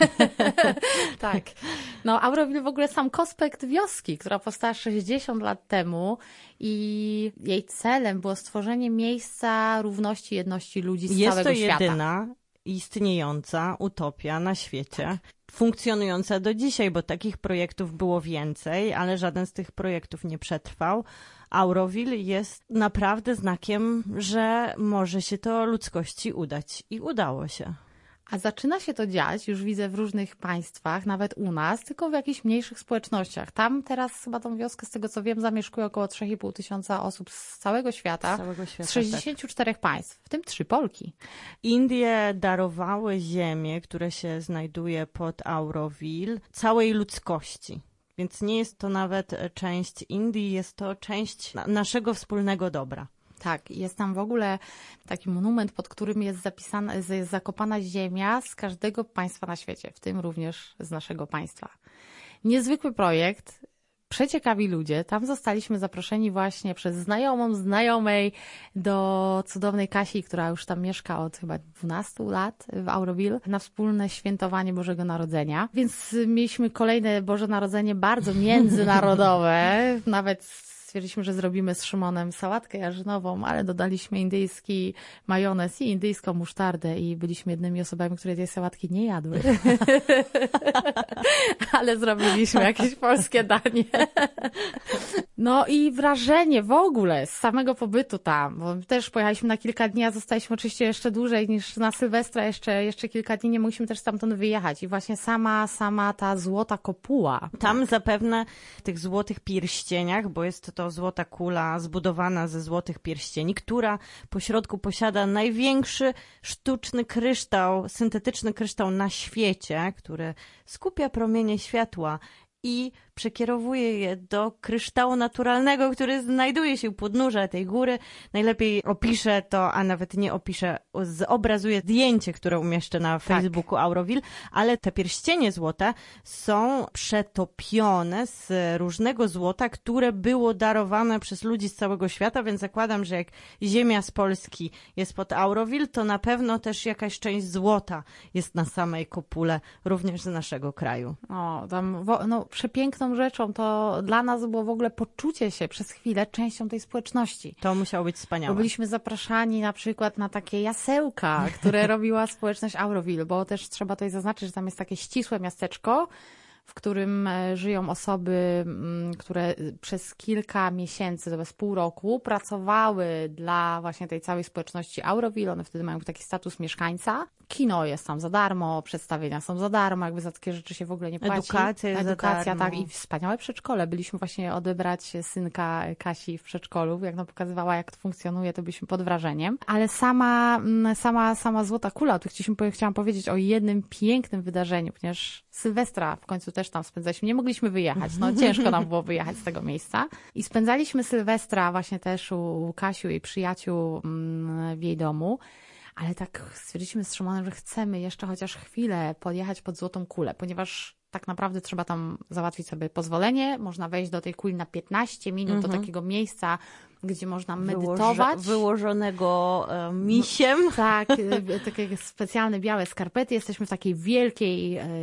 Tak. No, Auroville w ogóle sam konspekt wioski, która powstała sześćdziesiąt lat temu i jej celem było stworzenie miejsca równości, jedności ludzi z Jest całego świata. Jest to jedyna istniejąca utopia na świecie, tak. Funkcjonująca do dzisiaj, bo takich projektów było więcej, ale żaden z tych projektów nie przetrwał. Auroville jest naprawdę znakiem, że może się to ludzkości udać i udało się. A zaczyna się to dziać, już widzę w różnych państwach, nawet u nas, tylko w jakichś mniejszych społecznościach. Tam teraz chyba tą wioskę, z tego co wiem, zamieszkuje około trzy i pół tysiąca osób z całego świata, z, całego świata, z sześćdziesięciu czterech tak. państw, w tym trzy Polki. Indie darowały ziemię, które się znajduje pod Auroville, całej ludzkości. Więc nie jest to nawet część Indii, jest to część naszego wspólnego dobra. Tak, jest tam w ogóle taki monument, pod którym jest zapisana, jest zakopana ziemia z każdego państwa na świecie, w tym również z naszego państwa. Niezwykły projekt, przeciekawi ludzie. Tam zostaliśmy zaproszeni właśnie przez znajomą, znajomej do cudownej Kasi, która już tam mieszka od chyba dwunastu lat w Auroville, na wspólne świętowanie Bożego Narodzenia. Więc mieliśmy kolejne Boże Narodzenie bardzo międzynarodowe, nawet stwierdziliśmy, że zrobimy z Szymonem sałatkę jarzynową, ale dodaliśmy indyjski majonez i indyjską musztardę i byliśmy jednymi osobami, które tej sałatki nie jadły. Ale zrobiliśmy jakieś polskie danie. No i wrażenie w ogóle z samego pobytu tam, bo też pojechaliśmy na kilka dni, a zostaliśmy oczywiście jeszcze dłużej niż na Sylwestra, jeszcze, jeszcze kilka dni, nie mogliśmy też stamtąd wyjechać. I właśnie sama, sama ta złota kopuła. Tam tak. Zapewne w tych złotych pierścieniach, bo jest to złota kula zbudowana ze złotych pierścieni, która po środku posiada największy sztuczny kryształ, syntetyczny kryształ na świecie, który skupia promienie światła i przekierowuje je do kryształu naturalnego, który znajduje się u podnóża tej góry. Najlepiej opiszę to, a nawet nie opiszę, zobrazuję zdjęcie, które umieszczę na Facebooku tak. Auroville, ale te pierścienie złote są przetopione z różnego złota, które było darowane przez ludzi z całego świata, więc zakładam, że jak ziemia z Polski jest pod Auroville, to na pewno też jakaś część złota jest na samej kopule, również z naszego kraju. O, tam, no, przepiękną rzeczą to dla nas było w ogóle poczucie się przez chwilę częścią tej społeczności. To musiało być wspaniałe. Bo byliśmy zapraszani na przykład na takie jasełka, które robiła społeczność Auroville, bo też trzeba tutaj zaznaczyć, że tam jest takie ścisłe miasteczko, w którym żyją osoby, które przez kilka miesięcy, to jest pół roku, pracowały dla właśnie tej całej społeczności Auroville. One wtedy mają taki status mieszkańca. Kino jest tam za darmo, przedstawienia są za darmo, jakby za takie rzeczy się w ogóle nie płaci. Edukacja jest Edukacja, za darmo. Tak, i wspaniałe przedszkole. Byliśmy właśnie odebrać synka Kasi w przedszkolu. Jak nam pokazywała, jak to funkcjonuje, to byliśmy pod wrażeniem. Ale sama, sama, sama Złota Kula, tu chcieliśmy, chciałam powiedzieć o jednym pięknym wydarzeniu, ponieważ Sylwestra w końcu też tam spędzaliśmy. Nie mogliśmy wyjechać, no ciężko nam było wyjechać z tego miejsca. I spędzaliśmy Sylwestra właśnie też u Kasiu i przyjaciół w jej domu. Ale tak stwierdziliśmy z Szymonem, że chcemy jeszcze chociaż chwilę podjechać pod Złotą Kulę, ponieważ tak naprawdę trzeba tam załatwić sobie pozwolenie. Można wejść do tej kuli na piętnaście minut, mm-hmm. do takiego miejsca, gdzie można medytować. Wyłożo- wyłożonego e, misiem. No, tak, e, takie specjalne białe skarpety. Jesteśmy w takiej wielkiej, e,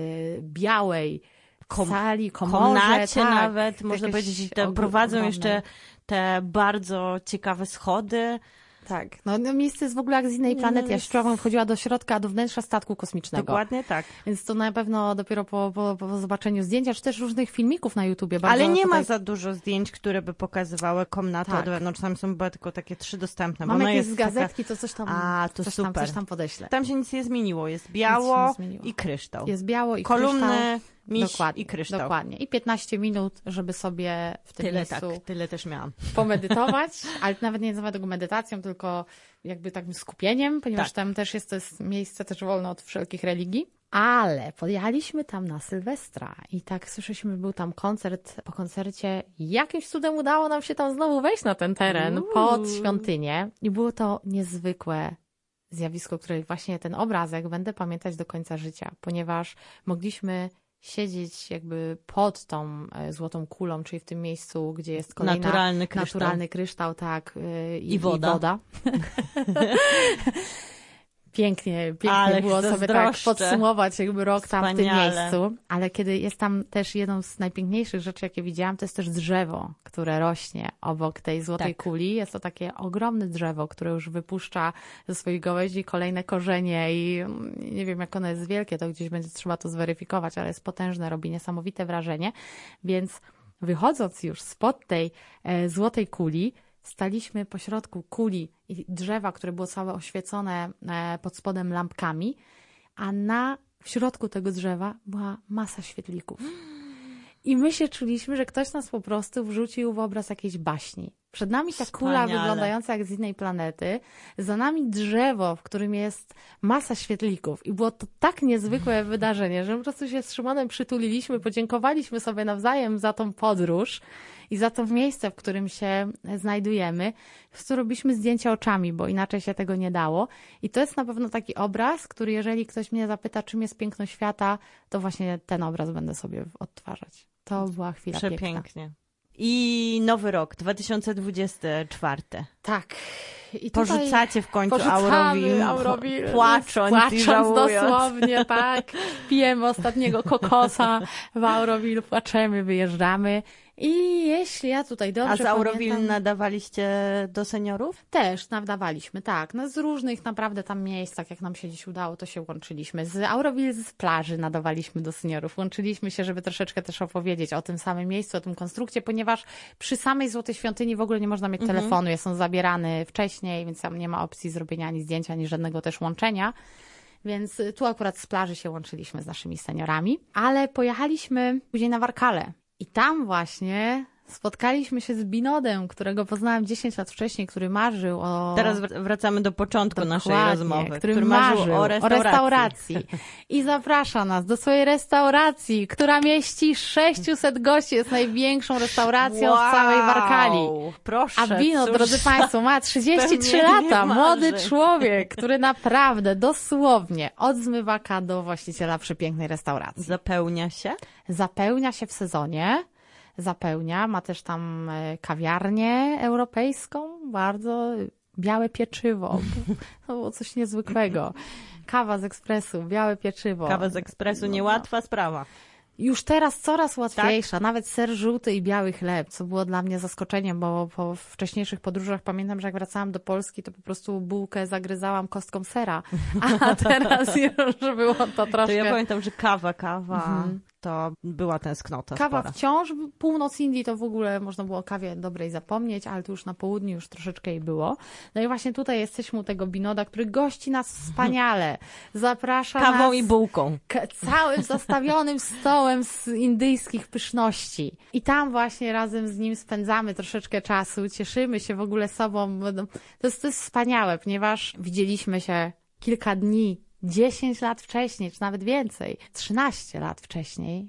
białej Kom- sali, komorze. Komnacie tak, nawet, można powiedzieć, te prowadzą ogromne. Jeszcze te bardzo ciekawe schody. Tak, no, no miejsce jest w ogóle jak z innej planety. Ja się wchodziła do środka, do wnętrza statku kosmicznego. Dokładnie tak. Więc to na pewno dopiero po, po, po zobaczeniu zdjęcia, czy też różnych filmików na YouTubie. Bardzo Ale nie tutaj... ma za dużo zdjęć, które by pokazywały komnatę tak. od wewnątrz. Tam są chyba tylko takie trzy dostępne. Mam jakieś jest z gazetki, taka... to coś tam, A, to coś super. Tam, coś tam podeślę. Tam się nic nie zmieniło. Jest biało i kryształ. Jest biało i kolumny, kryształ. miś dokładnie, i kryształ. Dokładnie. I piętnaście minut, żeby sobie w tym tyle, miejscu tak, tyle też miałam. pomedytować, ale nawet nie nazywam tego medytacją, tylko jakby takim skupieniem, ponieważ tak. tam też jest to jest miejsce też wolne od wszelkich religii. Ale podjechaliśmy tam na Sylwestra i tak słyszeliśmy, był tam koncert. Po koncercie jakimś cudem udało nam się tam znowu wejść na ten teren Uuu. pod świątynię i było to niezwykłe zjawisko, które właśnie ten obrazek będę pamiętać do końca życia, ponieważ mogliśmy siedzieć jakby pod tą Złotą Kulą, czyli w tym miejscu, gdzie jest kolejna naturalny kryształ, naturalny kryształ tak, i, I woda. I woda. Pięknie, pięknie ale było sobie tak podsumować jakby rok Wspaniale. Tam w tym miejscu. Ale kiedy jest tam też jedną z najpiękniejszych rzeczy, jakie widziałam, to jest też drzewo, które rośnie obok tej Złotej tak. Kuli. Jest to takie ogromne drzewo, które już wypuszcza ze swoich gałęzi kolejne korzenie i nie wiem, jak ono jest wielkie, to gdzieś będzie trzeba to zweryfikować, ale jest potężne, robi niesamowite wrażenie. Więc wychodząc już spod tej e, Złotej Kuli, staliśmy pośrodku kuli i drzewa, które było całe oświecone pod spodem lampkami, a na w środku tego drzewa była masa świetlików. I my się czuliśmy, że ktoś nas po prostu wrzucił w obraz jakiejś baśni. Przed nami ta Wspaniale. Kula wyglądająca jak z innej planety, za nami drzewo, w którym jest masa świetlików. I było to tak niezwykłe wydarzenie, że po prostu się z Szymonem przytuliliśmy, podziękowaliśmy sobie nawzajem za tą podróż i za to miejsce, w którym się znajdujemy. Po prostu robiliśmy zdjęcia oczami, bo inaczej się tego nie dało. I to jest na pewno taki obraz, który jeżeli ktoś mnie zapyta, czym jest piękno świata, to właśnie ten obraz będę sobie odtwarzać. To była chwila Przepięknie. piękna. I nowy rok, dwa tysiące dwudziesty czwarty. Tak. I porzucacie w końcu Auroville, Auroville, płacząc, płacząc i żałując. dosłownie, tak. Pijemy ostatniego kokosa w Auroville, płaczemy, wyjeżdżamy I jeśli ja tutaj dobrze A z Auroville pamiętam, nadawaliście do seniorów? też nadawaliśmy, tak. No z różnych naprawdę tam miejsc, tak jak nam się dziś udało, to się łączyliśmy. Z Auroville z plaży nadawaliśmy do seniorów. Łączyliśmy się, żeby troszeczkę też opowiedzieć o tym samym miejscu, o tym konstrukcie, ponieważ przy samej Złotej Świątyni w ogóle nie można mieć mhm. telefonu. Jest on zabierany wcześniej, więc tam nie ma opcji zrobienia ani zdjęcia, ani żadnego też łączenia. Więc tu akurat z plaży się łączyliśmy z naszymi seniorami. Ale pojechaliśmy później na Warkalę. I tam właśnie spotkaliśmy się z Binodem, którego poznałam dziesięć lat wcześniej, który marzył o... Teraz wracamy do początku Dokładnie, naszej rozmowy. Który, który marzył, marzył o restauracji. o restauracji. I zaprasza nas do swojej restauracji, która mieści sześciuset gości. Jest największą restauracją wow, w całej Warkali. Proszę, A Binod, cóż, drodzy Państwo, ma trzydzieści trzy lata. Młody człowiek, który naprawdę dosłownie od zmywaka do właściciela przepięknej restauracji. Zapełnia się? Zapełnia się w sezonie. Zapełnia, ma też tam kawiarnię europejską, bardzo białe pieczywo, to było coś niezwykłego. Kawa z ekspresu, białe pieczywo. Kawa z ekspresu, niełatwa sprawa. Już teraz coraz łatwiejsza, tak? Nawet ser żółty i biały chleb, co było dla mnie zaskoczeniem, bo po wcześniejszych podróżach pamiętam, że jak wracałam do Polski, to po prostu bułkę zagryzałam kostką sera, a teraz już było to troszkę... To ja pamiętam, że kawa, kawa... Mhm. To była tęsknota Kawa spora. wciąż, północ Indii to w ogóle można było o kawie dobrej zapomnieć, ale tu już na południu już troszeczkę jej było. No i właśnie tutaj jesteśmy u tego Binoda, który gości nas wspaniale. Zaprasza Kawą nas i bułką. Całym zastawionym stołem z indyjskich pyszności. I tam właśnie razem z nim spędzamy troszeczkę czasu, cieszymy się w ogóle sobą. To jest, to jest wspaniałe, ponieważ widzieliśmy się kilka dni dziesięć lat wcześniej, czy nawet więcej, trzynaście lat wcześniej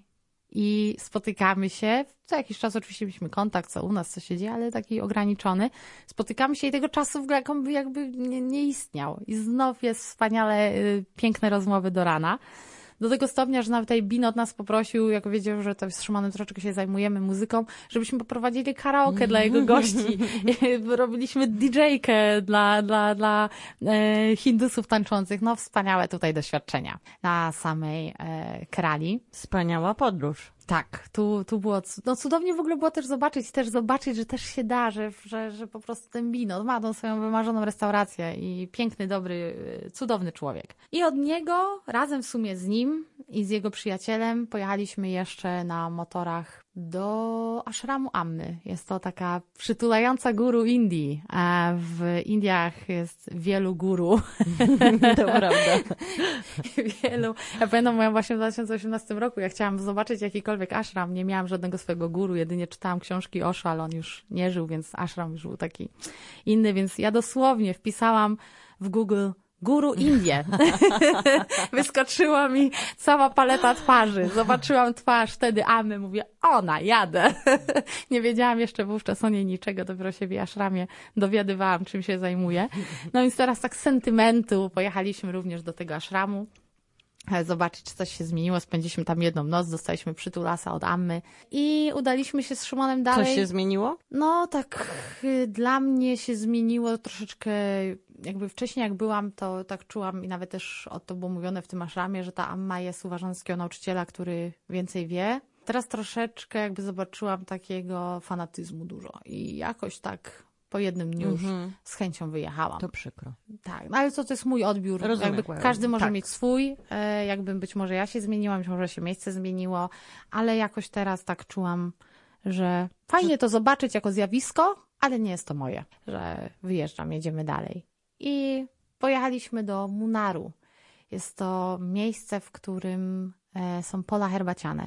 i spotykamy się, co jakiś czas oczywiście mieliśmy kontakt, co u nas, co się dzieje, ale taki ograniczony. Spotykamy się i tego czasu w ogóle jakby nie, nie istniał. I znów jest wspaniale y, piękne rozmowy do rana. Do tego stopnia, że nawet tutaj Binod nas poprosił, jak wiedział, że to z Szymonem troszeczkę się zajmujemy muzyką, żebyśmy poprowadzili karaoke dla jego gości. Robiliśmy didżejkę dla, dla, dla e, Hindusów tańczących. No wspaniałe tutaj doświadczenia na samej e, Kerali. Wspaniała podróż. Tak, tu, tu było, no cudownie w ogóle było też zobaczyć, też zobaczyć, że też się da, że, że, że po prostu ten Binod ma tą swoją wymarzoną restaurację i piękny, dobry, cudowny człowiek. I od niego, razem w sumie z nim i z jego przyjacielem pojechaliśmy jeszcze na motorach do ashramu Ammy. Jest to taka przytulająca guru Indii, a w Indiach jest wielu guru. To prawda. Wielu. Ja pamiętam moją właśnie w dwa tysiące osiemnastym roku, ja chciałam zobaczyć jakikolwiek ashram, nie miałam żadnego swojego guru, jedynie czytałam książki Osho, ale on już nie żył, więc ashram już był taki inny, więc ja dosłownie wpisałam w Google Guru Indie. Wyskoczyła mi cała paleta twarzy. Zobaczyłam twarz wtedy Amy, mówię, ona, jadę. Nie wiedziałam jeszcze wówczas o niej niczego, dopiero się w ashramie dowiadywałam, czym się zajmuje. No więc teraz tak z sentymentu pojechaliśmy również do tego ashramu. Zobaczyć, czy coś się zmieniło. Spędziliśmy tam jedną noc, dostaliśmy przytulasa od Ammy i udaliśmy się z Szymonem dalej. Coś się zmieniło? No tak, dla mnie się zmieniło troszeczkę, jakby wcześniej jak byłam, to tak czułam i nawet też o to było mówione w tym ashramie, że ta Amma jest uważana za takiego nauczyciela, który więcej wie. Teraz troszeczkę jakby zobaczyłam takiego fanatyzmu dużo i jakoś tak po jednym dniu już mm-hmm. z chęcią wyjechałam. To przykro. Tak, no ale co to jest mój odbiór. Rozumiem, jakby każdy może tak mieć swój, e, jakby być może ja się zmieniłam, być może się miejsce zmieniło, ale jakoś teraz tak czułam, że fajnie to zobaczyć jako zjawisko, ale nie jest to moje, że wyjeżdżam, jedziemy dalej. I pojechaliśmy do Munaru. Jest to miejsce, w którym e, są pola herbaciane.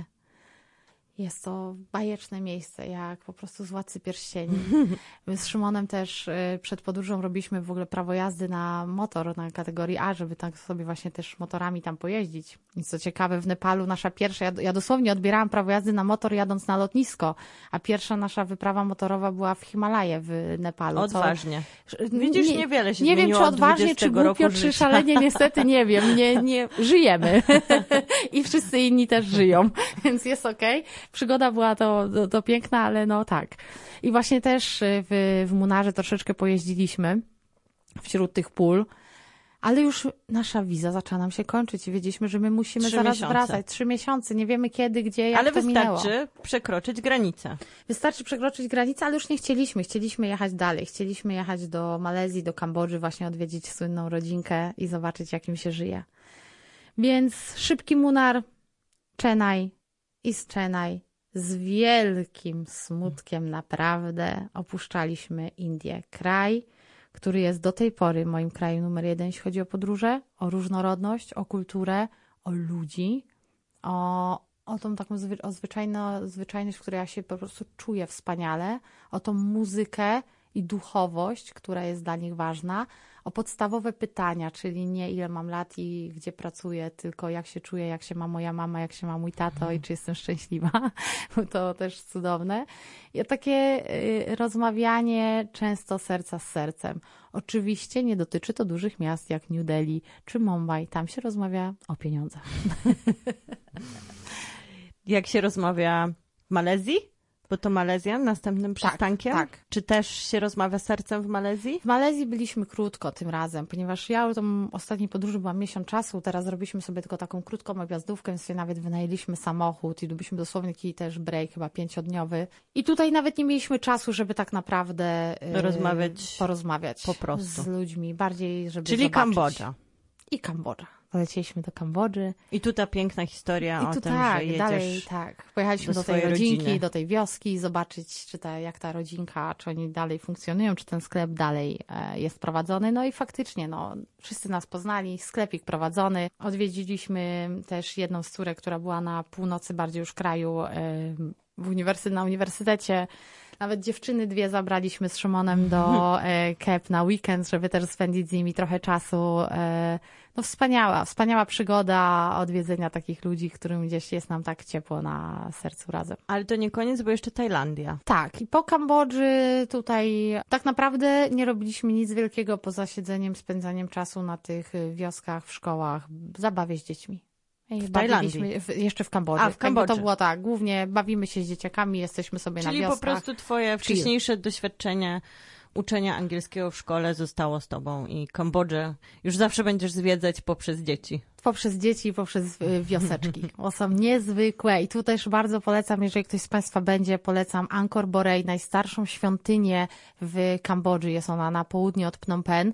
Jest to bajeczne miejsce, jak po prostu z Władcy Pierścieni. My z Szymonem też przed podróżą robiliśmy w ogóle prawo jazdy na motor, na kategorii A, żeby tak sobie właśnie też motorami tam pojeździć. I co ciekawe, w Nepalu nasza pierwsza, ja, ja dosłownie odbierałam prawo jazdy na motor jadąc na lotnisko, a pierwsza nasza wyprawa motorowa była w Himalaje w Nepalu. Odważnie. Co, Widzisz, nie, niewiele się nie zmieniło. Nie wiem, czy odważnie, czy głupio, czy szalenie, niestety nie wiem. Nie, nie, żyjemy. I wszyscy inni też żyją, więc jest okej. Okay. Przygoda była to, to, to piękna, ale no tak. I właśnie też w, w Munarze troszeczkę pojeździliśmy wśród tych pól, Ale już nasza wiza zaczęła nam się kończyć i wiedzieliśmy, że my musimy Trzy zaraz miesiące. wracać. Trzy miesiące, nie wiemy kiedy, gdzie, jak ale to minęło. wystarczy przekroczyć granicę. Wystarczy przekroczyć granicę, ale już nie chcieliśmy. Chcieliśmy jechać dalej. Chcieliśmy jechać do Malezji, do Kambodży, właśnie odwiedzić słynną rodzinkę i zobaczyć, jak im się żyje. Więc szybki Munar, Chennai i z Chennai z wielkim smutkiem naprawdę opuszczaliśmy Indię. Kraj, który jest do tej pory moim krajem numer jeden, jeśli chodzi o podróże, o różnorodność, o kulturę, o ludzi, o, o tą taką zwy, o zwyczajno, zwyczajność, w której ja się po prostu czuję wspaniale, o tą muzykę i duchowość, która jest dla nich ważna, o podstawowe pytania, czyli nie ile mam lat i gdzie pracuję, tylko jak się czuję, jak się ma moja mama, jak się ma mój tato i czy jestem szczęśliwa, bo to też cudowne. I takie y, rozmawianie często serca z sercem. Oczywiście nie dotyczy to dużych miast jak New Delhi czy Mumbai. Tam się rozmawia o pieniądzach. Jak się rozmawia w Malezji? Bo to Malezja następnym przystankiem? Tak, tak. Czy też się rozmawia sercem w Malezji? W Malezji byliśmy krótko tym razem, ponieważ ja tą ostatniej podróży byłam miesiąc czasu, teraz zrobiliśmy sobie tylko taką krótką objazdówkę, więc sobie nawet wynajęliśmy samochód i byliśmy dosłownie taki też break, chyba pięciodniowy. I tutaj nawet nie mieliśmy czasu, żeby tak naprawdę yy, Rozmawiać porozmawiać po prostu z ludźmi, bardziej żeby Czyli zobaczyć. Kambodża. I Kambodża. Polecieliśmy do Kambodży. I tu ta piękna historia I o tu tym, tak, że jedziesz dalej, tak. Pojechaliśmy do do, tej swojej rodzinki, rodziny. do tej wioski, zobaczyć, czy ta, jak ta rodzinka, czy oni dalej funkcjonują, czy ten sklep dalej e, jest prowadzony. No i faktycznie, no, wszyscy nas poznali, sklepik prowadzony. Odwiedziliśmy też jedną z córek, która była na północy bardziej już kraju, e, w uniwersy- na uniwersytecie. Nawet dziewczyny dwie zabraliśmy z Szymonem do e, Kep na weekend, żeby też spędzić z nimi trochę czasu. E, no wspaniała, wspaniała przygoda odwiedzenia takich ludzi, którym gdzieś jest nam tak ciepło na sercu razem. Ale to nie koniec, bo jeszcze Tajlandia. Tak, i po Kambodży tutaj tak naprawdę nie robiliśmy nic wielkiego poza siedzeniem, spędzaniem czasu na tych wioskach, w szkołach, zabawie z dziećmi. I W bawiliśmy w, jeszcze w Kambodży. A, w Kambodży. Tak, bo to było tak, głównie bawimy się z dzieciakami, jesteśmy sobie Czyli na po wioskach. prostu twoje wcześniejsze doświadczenie uczenia angielskiego w szkole zostało z tobą i Kambodżę już zawsze będziesz zwiedzać poprzez dzieci. Poprzez dzieci, poprzez y, wioseczki, bo są niezwykłe i tu też bardzo polecam, jeżeli ktoś z Państwa będzie, polecam Angkor Borei, najstarszą świątynię w Kambodży, jest ona na południe od Phnom Penh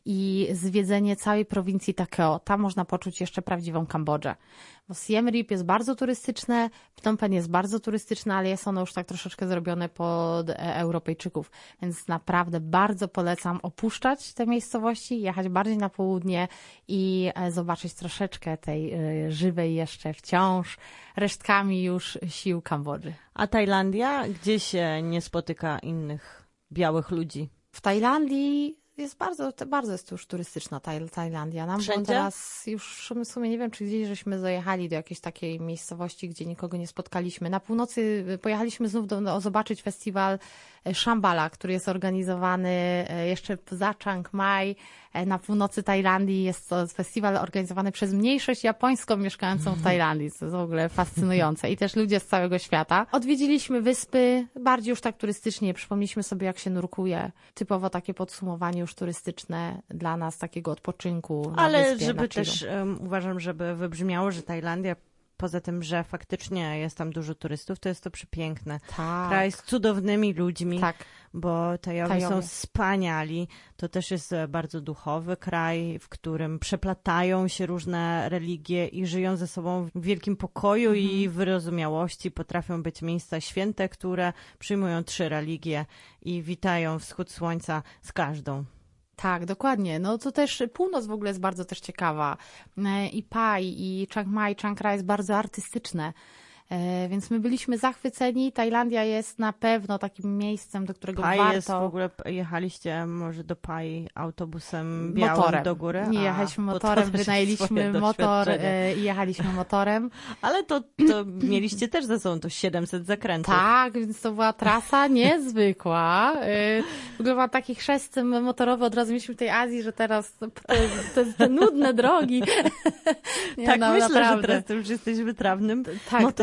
i zwiedzenie całej prowincji Takeo, tam można poczuć jeszcze prawdziwą Kambodżę. Bo Siem Reap jest bardzo turystyczne, Phnom Penh jest bardzo turystyczne, ale jest ono już tak troszeczkę zrobione pod e, Europejczyków, więc naprawdę bardzo polecam opuszczać te miejscowości, jechać bardziej na południe i e, zobaczyć troszeczkę tej y, żywej jeszcze wciąż resztkami już sił Kambodży. A Tajlandia? Gdzie się nie spotyka innych białych ludzi? W Tajlandii jest bardzo, bardzo jest już turystyczna Taj, Tajlandia. Nam Wszędzie? teraz już w sumie nie wiem, czy gdzieś żeśmy dojechali do jakiejś takiej miejscowości, gdzie nikogo nie spotkaliśmy. Na północy pojechaliśmy znów do, do, zobaczyć festiwal Shambhala, który jest organizowany jeszcze za Chiang Mai. Na północy Tajlandii jest to festiwal organizowany przez mniejszość japońską mieszkającą w Tajlandii, co jest w ogóle fascynujące. I też ludzie z całego świata. Odwiedziliśmy wyspy, bardziej już tak turystycznie, przypomnieliśmy sobie, jak się nurkuje. Typowo takie podsumowanie już turystyczne dla nas, takiego odpoczynku na Ale wyspie, żeby na chillu. też, um, uważam, żeby wybrzmiało, że Tajlandia, poza tym, że faktycznie jest tam dużo turystów, to jest to przepiękne. Tak. Kraj z cudownymi ludźmi, Tak. bo Tajowie są Tajowie. wspaniali. To też jest e, bardzo duchowy kraj, w którym przeplatają się różne religie i żyją ze sobą w wielkim pokoju Mhm. i wyrozumiałości. Potrafią być miejsca święte, które przyjmują trzy religie i witają wschód słońca z każdą. Tak, dokładnie. No to też północ w ogóle jest bardzo też ciekawa. E, I Pai, i Chiang Mai, Chiang Rai jest bardzo artystyczne. E, Więc my byliśmy zachwyceni. Tajlandia jest na pewno takim miejscem, do którego Pai warto... jest w ogóle, jechaliście może do Pai autobusem białym motorem. do góry? Nie, A, jechaliśmy bo to motorem, też jest wynajęliśmy swoje motor doświadczenie. e, i jechaliśmy motorem. Ale to, to mieliście też za sobą to siedemset zakrętów. Tak, więc to była trasa niezwykła. E, W ogóle ma taki chrzest motorowy, od razu mieliśmy w tej Azji, że teraz to, to, to jest te nudne drogi. Nie, tak no, myślę, naprawdę. że teraz to już jesteś wytrawnym Tak, teraz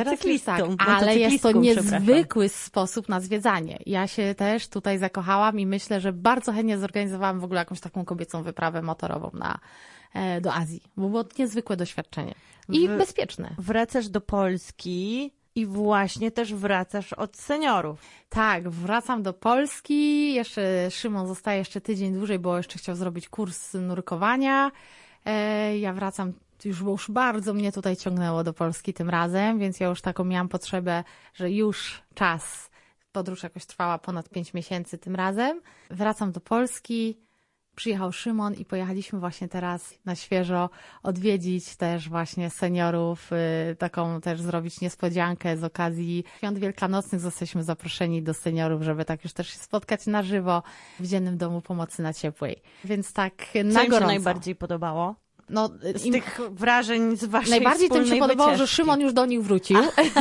motocyklistą. Tak, ale jest to Motocyklistką, niezwykły sposób na zwiedzanie. Ja się też tutaj zakochałam i myślę, że bardzo chętnie zorganizowałam w ogóle jakąś taką kobiecą wyprawę motorową na, e, do Azji. Bo było to niezwykłe doświadczenie. I W- bezpieczne. Wracasz do Polski i właśnie też wracasz od seniorów. Tak, wracam do Polski. Jeszcze Szymon zostaje jeszcze tydzień dłużej, bo jeszcze chciał zrobić kurs nurkowania. E, ja wracam już, bo już bardzo mnie tutaj ciągnęło do Polski tym razem, więc ja już taką miałam potrzebę, że już czas. Podróż jakoś trwała ponad pięć miesięcy tym razem. Wracam do Polski. Przyjechał Szymon i pojechaliśmy właśnie teraz na świeżo odwiedzić też właśnie seniorów, y, taką też zrobić niespodziankę z okazji świąt wielkanocnych. Zostaliśmy zaproszeni do seniorów, żeby tak już też się spotkać na żywo w Dziennym Domu Pomocy na Ciepłej. Więc tak na Co im się gorąco. najbardziej podobało? No, Z im- tych wrażeń z waszej Najbardziej tym się wspólnej podobało, że wycieczki. Szymon już do nich wrócił,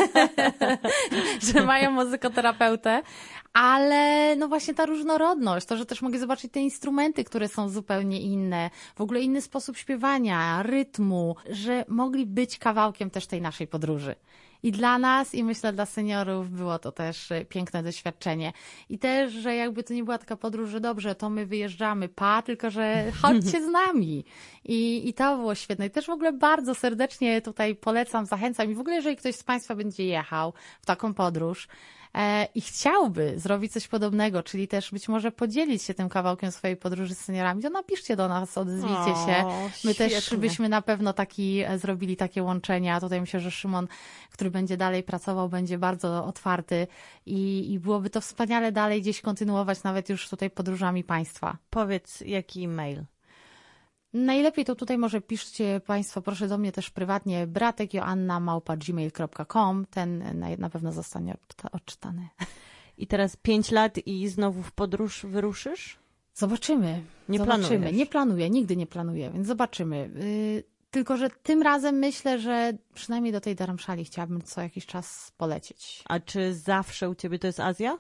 że mają muzykoterapeutę, ale no właśnie ta różnorodność, to, że też mogę zobaczyć te instrumenty, które są zupełnie inne, w ogóle inny sposób śpiewania, rytmu, że mogli być kawałkiem też tej naszej podróży. I dla nas, i myślę dla seniorów było to też e, piękne doświadczenie. I też, że jakby to nie była taka podróż, że dobrze, to my wyjeżdżamy, pa, tylko że chodźcie z nami. I, I to było świetne. I też w ogóle bardzo serdecznie tutaj polecam, zachęcam. I w ogóle, jeżeli ktoś z Państwa będzie jechał w taką podróż, e, i chciałby zrobić coś podobnego, czyli też być może podzielić się tym kawałkiem swojej podróży z seniorami, to napiszcie do nas, odezwijcie O, się. My też świetnie. byśmy na pewno taki e, zrobili takie łączenia. Tutaj myślę, że Szymon, który będzie dalej pracował, będzie bardzo otwarty i, i byłoby to wspaniale dalej gdzieś kontynuować, nawet już tutaj podróżami Państwa. Powiedz, jaki mail? Najlepiej to tutaj może piszcie Państwo, proszę do mnie też prywatnie, bratek joanna małpa gmail kropka com. Ten na, na pewno zostanie odczyta- odczytany. I teraz pięć lat i znowu w podróż wyruszysz? Zobaczymy. Nie zobaczymy. planujesz? Nie planuję, nigdy nie planuję, więc zobaczymy. Yy, tylko, że tym razem myślę, że przynajmniej do tej Dharamszali chciałabym co jakiś czas polecieć. A czy zawsze u ciebie to jest Azja?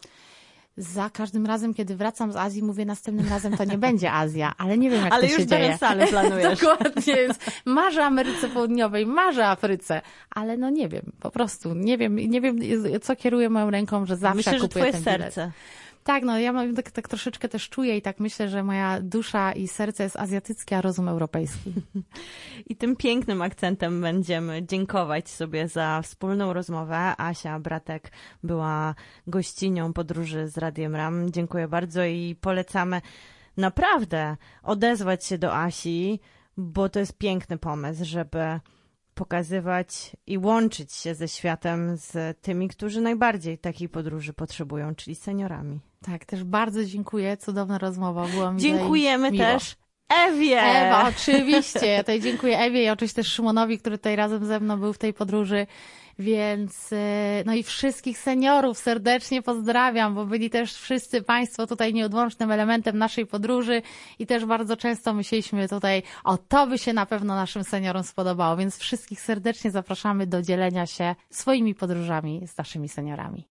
Za każdym razem, kiedy wracam z Azji, mówię następnym razem to nie będzie Azja, ale nie wiem jak Ale to już się dzieje. Dharamszale planujesz. Dokładnie, więc marzę Ameryce Południowej, marzę Afryce, ale no nie wiem, po prostu nie wiem, nie wiem co kieruje moją ręką, że zawsze Myślę, że kupuję twoje ten bilet. serce. Tak, no ja mam, tak, tak troszeczkę też czuję i tak myślę, że moja dusza i serce jest azjatyckie, a rozum europejski. I tym pięknym akcentem będziemy dziękować sobie za wspólną rozmowę. Asia Bratek była gościnią podróży z Radiem Ram. Dziękuję bardzo i polecamy naprawdę odezwać się do Asi, bo to jest piękny pomysł, żeby pokazywać i łączyć się ze światem, z tymi, którzy najbardziej takiej podróży potrzebują, czyli seniorami. Tak, też bardzo dziękuję, cudowna rozmowa, było mi Dziękujemy miło. też Ewie! Ewa, oczywiście. Ja tutaj dziękuję Ewie i oczywiście też Szymonowi, który tutaj razem ze mną był w tej podróży. Więc e, no i wszystkich seniorów serdecznie pozdrawiam, bo byli też wszyscy Państwo tutaj nieodłącznym elementem naszej podróży i też bardzo często myśleliśmy tutaj, o to by się na pewno naszym seniorom spodobało, więc wszystkich serdecznie zapraszamy do dzielenia się swoimi podróżami z naszymi seniorami.